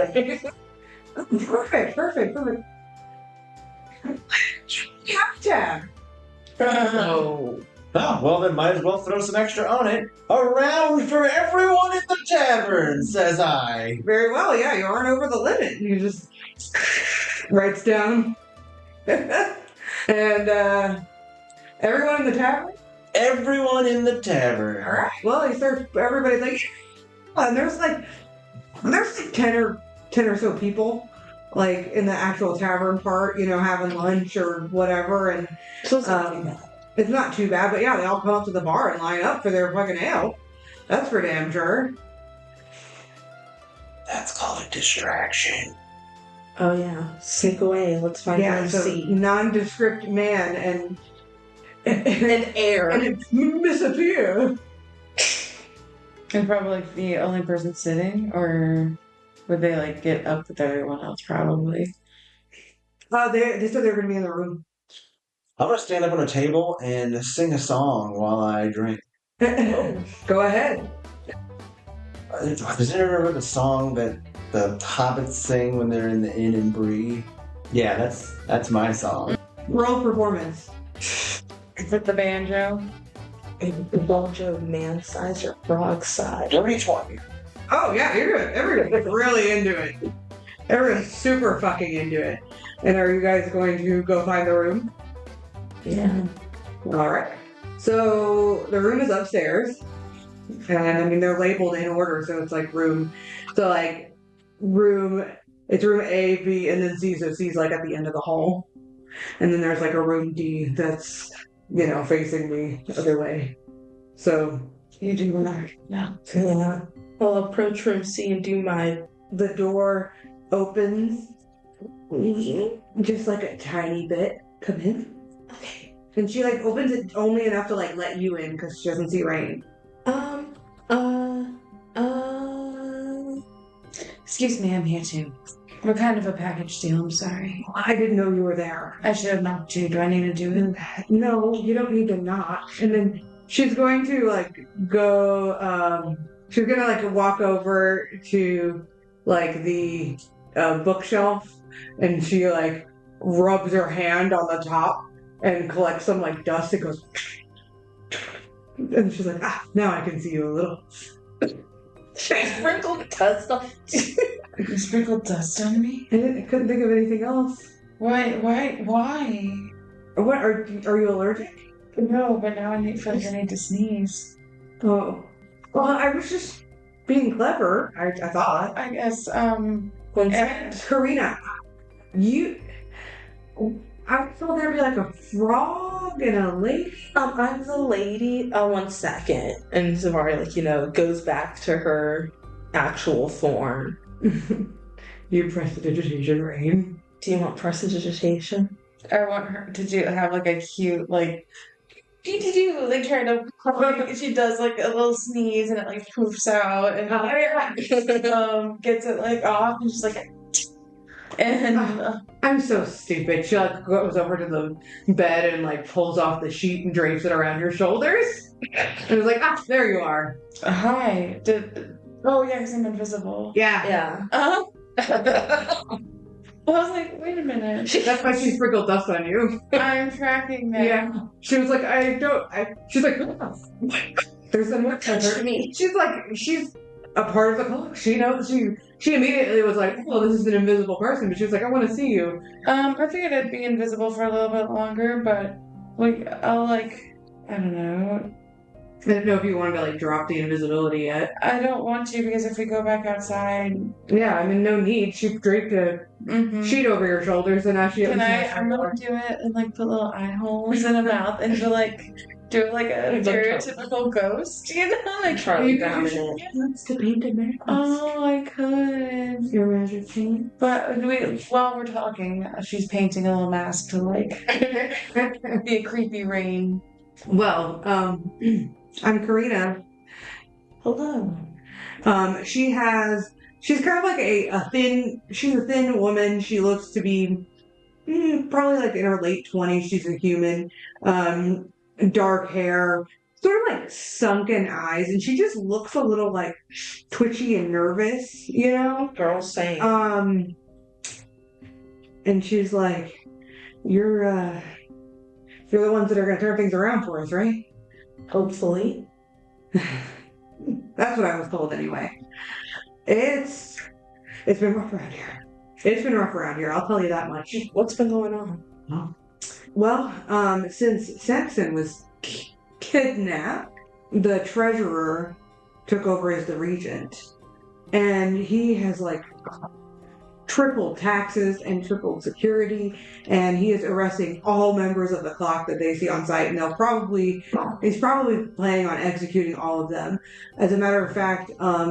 Speaker 2: Perfect. Tab.
Speaker 5: Oh, well then might as well throw some extra on it. A round for everyone in the tavern, says I.
Speaker 2: Very well, yeah, you aren't over the limit. You just writes down. And everyone in the tavern?
Speaker 5: Everyone in the tavern.
Speaker 2: Alright, well, he starts, everybody's like, and there's 10 or so people, in the actual tavern part, having lunch or whatever, and it's not too bad, but yeah, they all come up to the bar and line up for their fucking ale. That's for damn sure.
Speaker 5: That's called a distraction.
Speaker 4: Oh yeah, sneak away. Let's find a seat.
Speaker 2: Nondescript man and
Speaker 4: air
Speaker 2: and disappear.
Speaker 3: And probably the only person sitting, or would they get up with everyone else? Probably.
Speaker 2: They said they were going to be in the room.
Speaker 5: I'm going to stand up on a table and sing a song while I drink.
Speaker 2: Go ahead.
Speaker 5: Does anyone remember the song that the hobbits sing when they're in the inn in Bree? Yeah, that's my song.
Speaker 2: Roll performance.
Speaker 3: Is it the banjo?
Speaker 4: A banjo man-size or frog-size?
Speaker 5: Dirty 20.
Speaker 2: Oh yeah, you're good. Everyone's really into it. Everyone's super fucking into it. And are you guys going to go find the room?
Speaker 4: Yeah.
Speaker 2: Alright. So the room is upstairs. And they're labeled in order, so it's room. So it's room A, B, and then C. So C's at the end of the hall. And then there's a room D that's, facing the other way. So you do that.
Speaker 4: Yeah. I'll approach room C and do
Speaker 2: the door opens just a tiny bit. Come in.
Speaker 4: Okay.
Speaker 2: And she opens it only enough to let you in because she doesn't see Rain.
Speaker 3: Excuse me, I'm here too. What kind of a package deal? I'm sorry.
Speaker 2: I didn't know you were there.
Speaker 3: I should have knocked you. Do I need to do it?
Speaker 2: No, you don't need to knock. And then she's going to like go. She's gonna like walk over to like the bookshelf, and she like rubs her hand on the top and collects some like dust. It goes, and she's like, now I can see you a little.
Speaker 4: She sprinkled dust on.
Speaker 3: You sprinkled dust on me?
Speaker 2: I couldn't think of anything else.
Speaker 3: Why?
Speaker 2: What are you allergic?
Speaker 3: No, but now I feel like I need to sneeze.
Speaker 2: Oh, well, I was just being clever. I thought.
Speaker 3: I guess.
Speaker 2: Karina, I thought there'd be like a frog and a lady.
Speaker 4: I'm the lady. 1 second. And Zavari, like, goes back to her actual form.
Speaker 2: You prestidigitation, Rain.
Speaker 4: Do you want prestidigitation?
Speaker 3: I want her to have like a cute, like, like kind of, she does like a little sneeze and it like poofs out and gets it like off and she's like, and
Speaker 2: I'm so stupid. She like goes over to the bed and like pulls off the sheet and drapes it around your shoulders. And it was like, there you are.
Speaker 3: Hi. Oh yeah, because I'm invisible.
Speaker 2: Yeah.
Speaker 3: Well, I was like, wait a minute.
Speaker 2: That's why she sprinkled dust on you.
Speaker 3: I'm tracking that.
Speaker 2: Yeah. She was like, she's like, there's someone
Speaker 4: touched me.
Speaker 2: She's like, she's a part of the cloak. She knows. She immediately was like, well, this is an invisible person. But she was like, I want to see you.
Speaker 3: I figured I'd be invisible for a little bit longer, but like, I'll like, I don't know.
Speaker 2: I don't know if you wanted to like drop the invisibility yet.
Speaker 3: I don't want to because if we go back outside.
Speaker 2: Yeah, I mean, no need. She draped a sheet over your shoulders, and now she.
Speaker 3: I'm gonna do it and like put little eye holes in her mouth and to like do like a stereotypical ghost, like
Speaker 4: Charlie Brown in it.
Speaker 2: Let's debate America.
Speaker 3: Oh, I could.
Speaker 2: Your magic paint.
Speaker 3: But while we're talking, she's painting a little mask to like be a creepy Rain.
Speaker 2: Well, I'm Karina.
Speaker 4: Hello.
Speaker 2: She's kind of like she's a thin woman. She looks to be probably like in her late 20s. She's a human. Dark hair, sort of like sunken eyes, and she just looks a little like twitchy and nervous,
Speaker 4: Girl, same.
Speaker 2: And she's like, you're the ones that are gonna turn things around for us, right?
Speaker 4: Hopefully.
Speaker 2: That's what I was told anyway. It's been rough around here. It's been rough around here, I'll tell you that much.
Speaker 4: What's been going on?
Speaker 2: Oh. Well, since Saxon was kidnapped, the treasurer took over as the regent. And he has like tripled taxes and tripled security, and he is arresting all members of the clock that they see on site, and he's probably planning on executing all of them. As a matter of fact,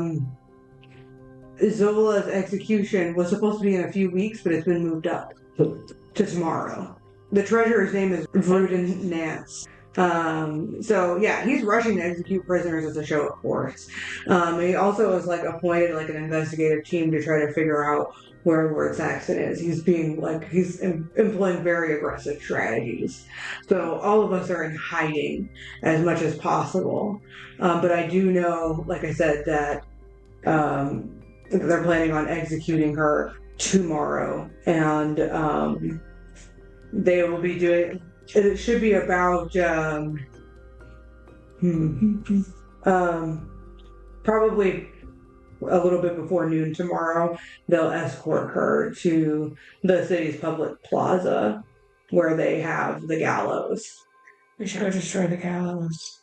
Speaker 2: Zola's execution was supposed to be in a few weeks, but it's been moved up to tomorrow. The treasurer's name is Vruden Nance. So yeah, he's rushing to execute prisoners as a show of force. He also was like appointed like an investigative team to try to figure out where Lord Saxon is. He's employing very aggressive strategies. So all of us are in hiding as much as possible. But I do know, like I said, that they're planning on executing her tomorrow, and they will be doing. It should be about probably a little bit before noon tomorrow. They'll escort her to the city's public plaza where they have the gallows.
Speaker 3: We should go destroy the gallows.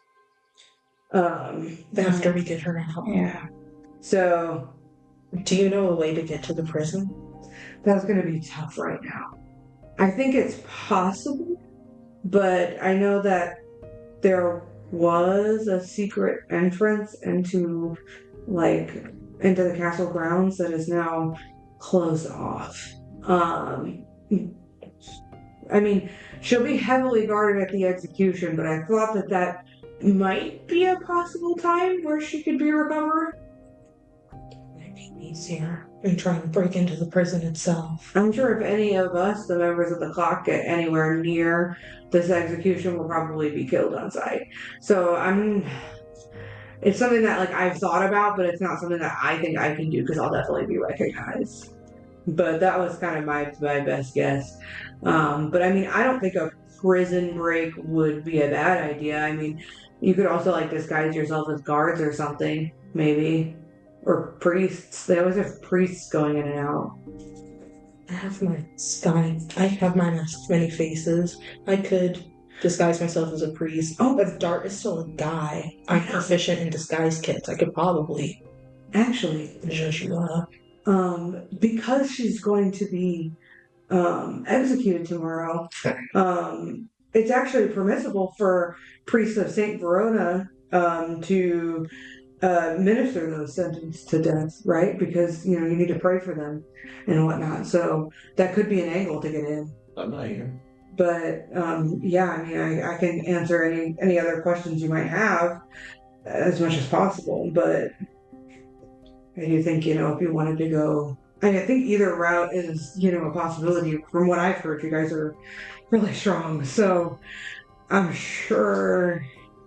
Speaker 4: After we get her out.
Speaker 3: Yeah.
Speaker 2: So,
Speaker 4: do you know a way to get to the prison?
Speaker 2: That's going to be tough right now. I think it's possible, but I know that there was a secret entrance into the castle grounds that is now closed off. I mean, she'll be heavily guarded at the execution, but I thought that might be a possible time where she could be recovered.
Speaker 4: Might be easier. and trying to break into the prison itself.
Speaker 2: I'm sure if any of us, the members of the clock, get anywhere near this execution, we'll probably be killed on sight. So it's something that like I've thought about, but it's not something that I think I can do because I'll definitely be recognized. But that was kind of my best guess. But I mean, I don't think a prison break would be a bad idea. I mean, you could also like disguise yourself as guards or something, maybe. Or priests. They always have priests going in and out.
Speaker 4: I have mine as many faces. I could disguise myself as a priest. Oh, if Dart is still a guy, I'm proficient in disguise kits. I could probably
Speaker 2: actually
Speaker 4: zhuzh you up.
Speaker 2: Because she's going to be executed tomorrow, it's actually permissible for priests of Saint Verona to minister those sentenced to death, right? Because you need to pray for them and whatnot. So that could be an angle to get in.
Speaker 5: I'm not here.
Speaker 2: But yeah, I mean, I can answer any other questions you might have as much as possible. But I do think if you wanted to go, I think either route is a possibility. From what I've heard, you guys are really strong, so I'm sure.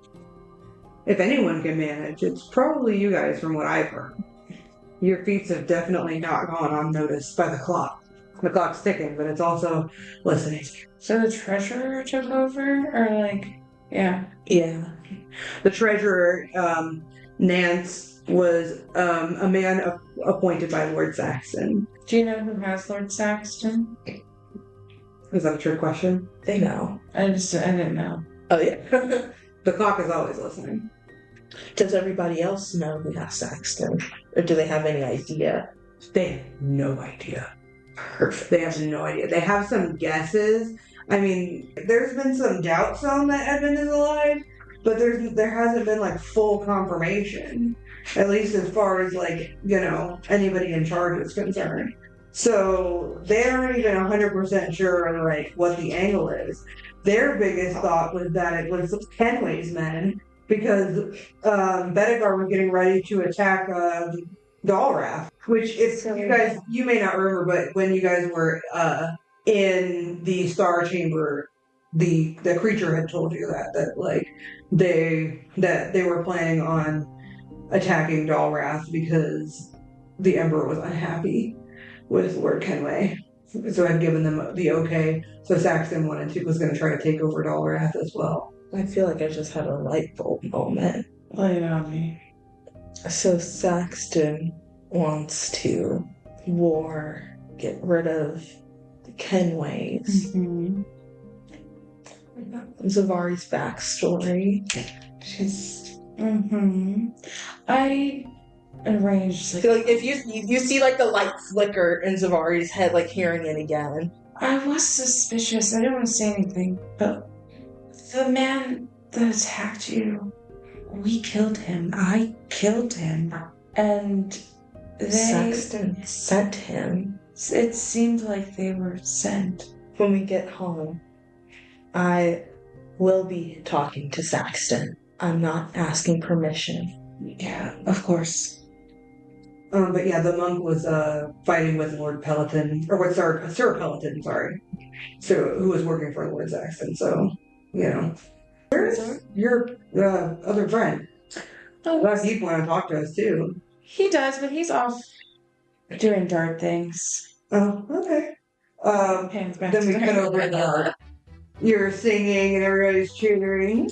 Speaker 2: If anyone can manage, it's probably you guys from what I've heard. Your feats have definitely not gone unnoticed by the clock. The clock's ticking, but it's also listening.
Speaker 3: So the treasurer took over? Or yeah.
Speaker 2: Yeah. The treasurer, Nance, was a man appointed by Lord Saxton.
Speaker 3: Do you know who has Lord Saxton?
Speaker 2: Is that a trick question?
Speaker 4: They know.
Speaker 3: I didn't know.
Speaker 2: Oh, yeah. The clock is always listening.
Speaker 4: Does everybody else know who has Saxton? Or do they have any idea?
Speaker 2: They have no idea.
Speaker 4: Perfect.
Speaker 2: They have no idea. They have some guesses. I mean, there's been some doubts on that Edmund is alive, but there hasn't been full confirmation. At least as far as anybody in charge is concerned. So they aren't even 100% sure on what the angle is. Their biggest thought was that it was Kenway's men, because Bedegar was getting ready to attack Dalrath, which you may not remember, but when you guys were in the Star Chamber, the creature had told you that they were planning on attacking Dalrath because the Emperor was unhappy with Lord Kenway. So I'd given them the okay. So Saxton was going to try to take over Dalrath as well.
Speaker 4: I feel like I just had a light bulb moment.
Speaker 3: Lay it on me.
Speaker 4: So Saxton wants to get rid of the Kenways.
Speaker 3: Mm-hmm.
Speaker 4: Zavari's backstory.
Speaker 3: She's... Mm-hmm. I arranged...
Speaker 4: So, if you see the light flicker in Zavari's head, hearing it again.
Speaker 3: I was suspicious. I didn't want to say anything, but the man that attacked you, we killed him. I killed him. And
Speaker 4: Saxton sent him.
Speaker 3: It seemed like they were sent.
Speaker 4: When we get home, I will be talking to Saxton. I'm not asking permission.
Speaker 3: Yeah, of course.
Speaker 2: But yeah, the monk was fighting with Lord Peloton, or with Sir Peloton, sorry. So, who was working for Lord Saxton, so, Where's your other friend?
Speaker 3: Oh,
Speaker 2: He'd want to talk to us, too.
Speaker 3: He does, but he's off doing Dart things.
Speaker 2: Oh, okay.
Speaker 3: Hands back
Speaker 2: Then we
Speaker 3: to
Speaker 2: cut over to Dart. You're singing and everybody's cheering.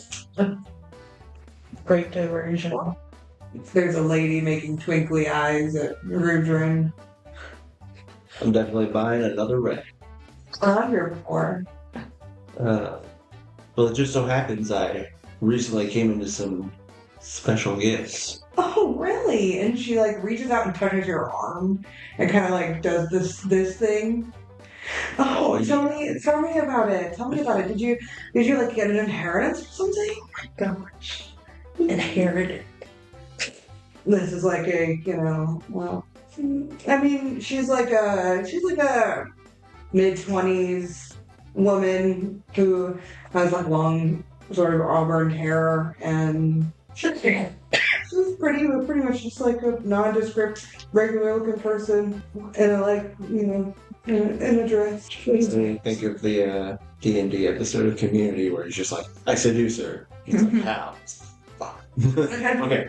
Speaker 4: Great diversion.
Speaker 2: There's a lady making twinkly eyes at Rudrin.
Speaker 5: I'm definitely buying another red.
Speaker 2: I've here before.
Speaker 5: Well, it just so happens I recently came into some special gifts.
Speaker 2: Oh, really? And she reaches out and touches your arm and kind of does this thing. Oh, tell me about it. Tell me about it. Did you get an inheritance or something?
Speaker 4: Oh my gosh. Inherited.
Speaker 2: This is well, I mean, she's like a mid-20s woman who has long sort of auburn hair, and She's pretty much just like a nondescript, regular-looking person in a in a dress.
Speaker 5: Think of the D&D episode of Community where he's just like, I seduce her. He's like, how? Fuck. Okay.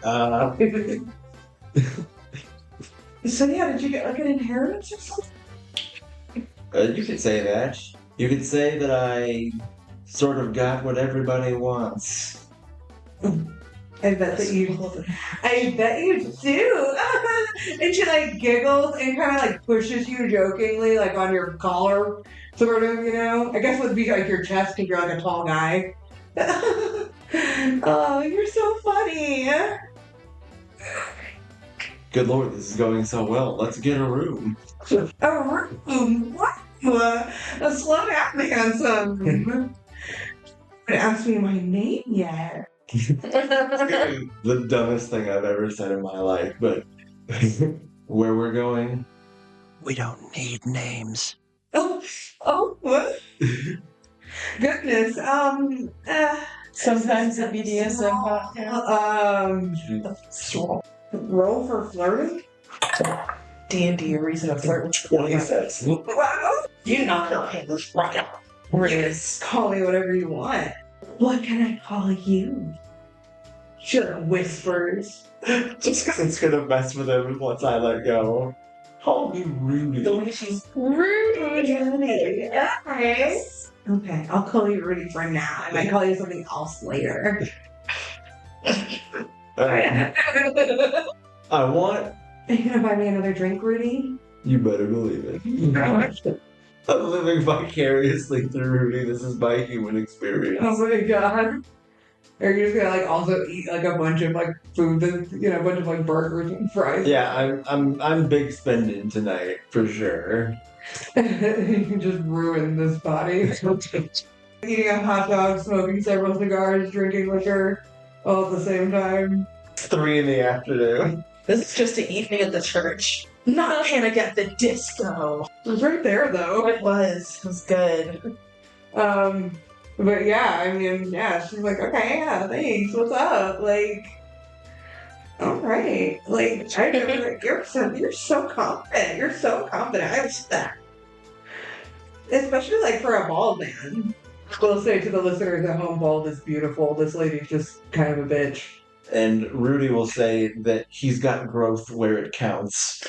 Speaker 2: So yeah, did you get like an inheritance or something?
Speaker 5: You could say that. You could say that I sort of got what everybody wants.
Speaker 2: I bet you do. And she like giggles and kind of like pushes you jokingly, like on your collar, sort of. I guess it would be like your chest because you're like a tall guy. Oh, you're so funny.
Speaker 5: Good Lord, this is going so well. Let's get a room.
Speaker 2: A room? What? Slow down, handsome. You haven't asked me my name yet.
Speaker 5: The dumbest thing I've ever said in my life, but where we're going?
Speaker 11: We don't need names.
Speaker 2: Oh, what? Goodness.
Speaker 3: Sometimes the BDSM podcast.
Speaker 2: Roll for flirting?
Speaker 4: D&D, a reason to flirt with 26.
Speaker 2: You know this right. Riz, call me whatever you want. What can I call you? She like whispers.
Speaker 5: Just because it's gonna mess with him once I let go. Call me Rudy.
Speaker 2: The way she's Rudy. Okay, I'll call you Rudy for now. I might call you something else later.
Speaker 5: I want.
Speaker 2: Are you gonna buy me another drink, Rudy?
Speaker 5: You better believe it. I'm living vicariously through Rudy. This is my human experience.
Speaker 2: Oh my god. Are you just gonna like also eat like a bunch of like food that a bunch of like burgers and fries?
Speaker 5: Yeah, I'm big spending tonight for sure.
Speaker 2: You can just ruin this body. Eating a hot dog, smoking several cigars, drinking liquor all at the same time.
Speaker 5: 3 in the afternoon.
Speaker 4: This is just an evening at the church. Not Panic at the Disco.
Speaker 2: It was right there though.
Speaker 4: It was. It was good.
Speaker 2: But yeah, I mean, yeah, she's like, okay, yeah, thanks, what's up? Like, alright. Like, you're so confident. You're so confident. I was that. Especially like for a bald man. We'll say to the listeners at home, bald is beautiful. This lady's just kind of a bitch.
Speaker 5: And Rudy will say that he's got growth where it counts.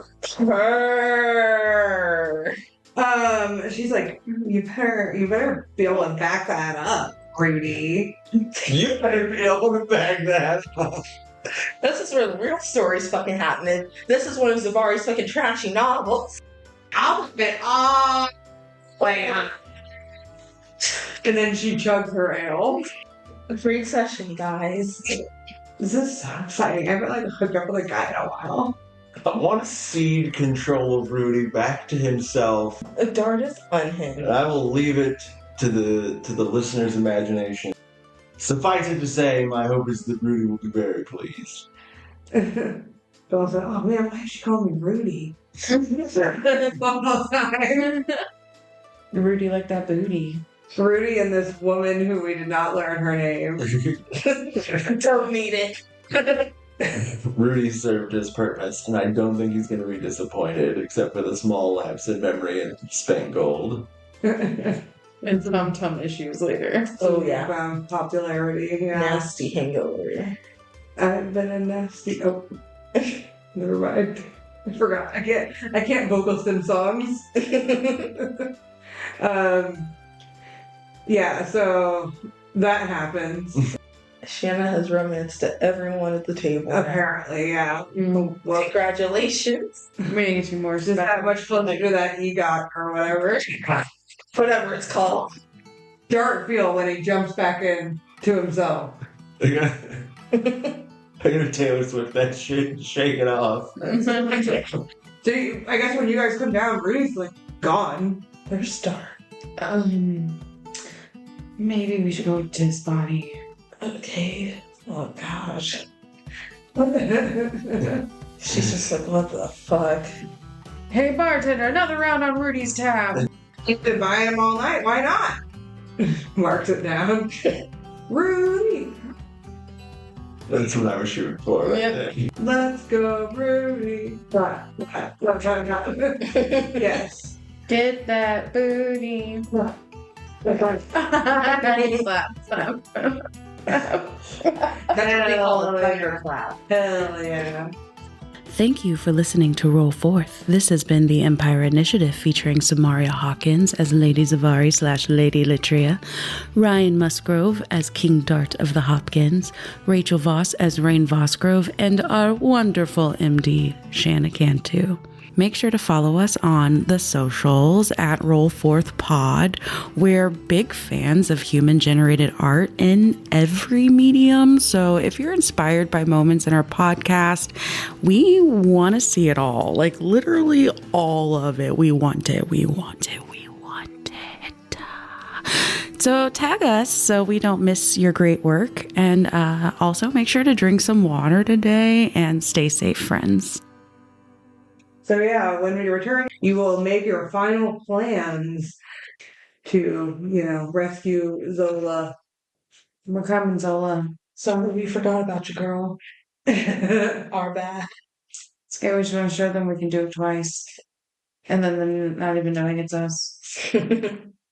Speaker 4: Purr.
Speaker 2: She's like, you better be able to back that up, Rudy.
Speaker 5: You better be able to back that up.
Speaker 4: This is where the real story's fucking happening. This is one of Zavari's fucking trashy novels.
Speaker 2: Outfit on. And then she chugs her ale.
Speaker 4: A free session, guys.
Speaker 2: This is so exciting. I haven't like hooked up with a guy in a while.
Speaker 5: I want to cede control of Rudy back to himself.
Speaker 4: Dart is unhinged.
Speaker 5: I will leave it to the listener's imagination. Suffice it to say, my hope is that Rudy will be very pleased.
Speaker 2: Bill's like, oh man, why did she call me Rudy?
Speaker 3: Rudy like that booty.
Speaker 2: Rudy and this woman who we did not learn her name.
Speaker 4: Don't need it.
Speaker 5: Rudy served his purpose, and I don't think he's going to be disappointed, except for the small lapse in memory and Spangled.
Speaker 3: And some tum issues later.
Speaker 4: Oh yeah.
Speaker 2: Popularity, yeah.
Speaker 4: Nasty hangover.
Speaker 2: I've been a nasty. Oh, never mind. I forgot. I can't vocal sim songs. Yeah. So that happens.
Speaker 4: Shanna has romanced everyone at the table.
Speaker 2: Apparently, yeah.
Speaker 4: Well, congratulations.
Speaker 3: Maybe 2 more.
Speaker 2: Just that much closer to that EGOT or whatever.
Speaker 4: Whatever it's called.
Speaker 2: Dart feel when he jumps back in to himself.
Speaker 5: I'm gonna Taylor Swift that shit, shake it off.
Speaker 2: So I guess when you guys come down, Rudy's like gone.
Speaker 4: Where's Dart?
Speaker 3: Maybe we should go to his body.
Speaker 4: Okay. Oh gosh. She's just like, what the fuck?
Speaker 3: Hey bartender, another round on Rudy's tab.
Speaker 2: You've been buying him all night. Why not? Marks it down. Rudy.
Speaker 5: That's what I was shooting for right there.
Speaker 2: Let's go, Rudy. Yes.
Speaker 3: Get that booty.
Speaker 2: Clap,
Speaker 3: Clap.
Speaker 2: That's what they call a thunderclap. Hell yeah.
Speaker 8: Thank you for listening to Roll Forth. This has been the Empire Initiative featuring Samaria Hawkins as Lady Zavari / Lady Litria, Ryan Musgrove as King Dart of the Hopkins, Rachel Voss as Rain Vosgrove, and our wonderful MD, Shanna Cantu. Make sure to follow us on the socials at Roll Forth Pod. We're big fans of human-generated art in every medium. So if you're inspired by moments in our podcast, we want to see it all. Like literally all of it. We want it. We want it. We want it. So tag us so we don't miss your great work. And also make sure to drink some water today and stay safe, friends.
Speaker 2: So yeah, when we return, you will make your final plans to, rescue Zola.
Speaker 3: We're coming, Zola.
Speaker 4: Sorry, we forgot about you, girl. Our bad.
Speaker 3: It's okay, we just want to show them we can do it twice. And then them not even knowing it's us.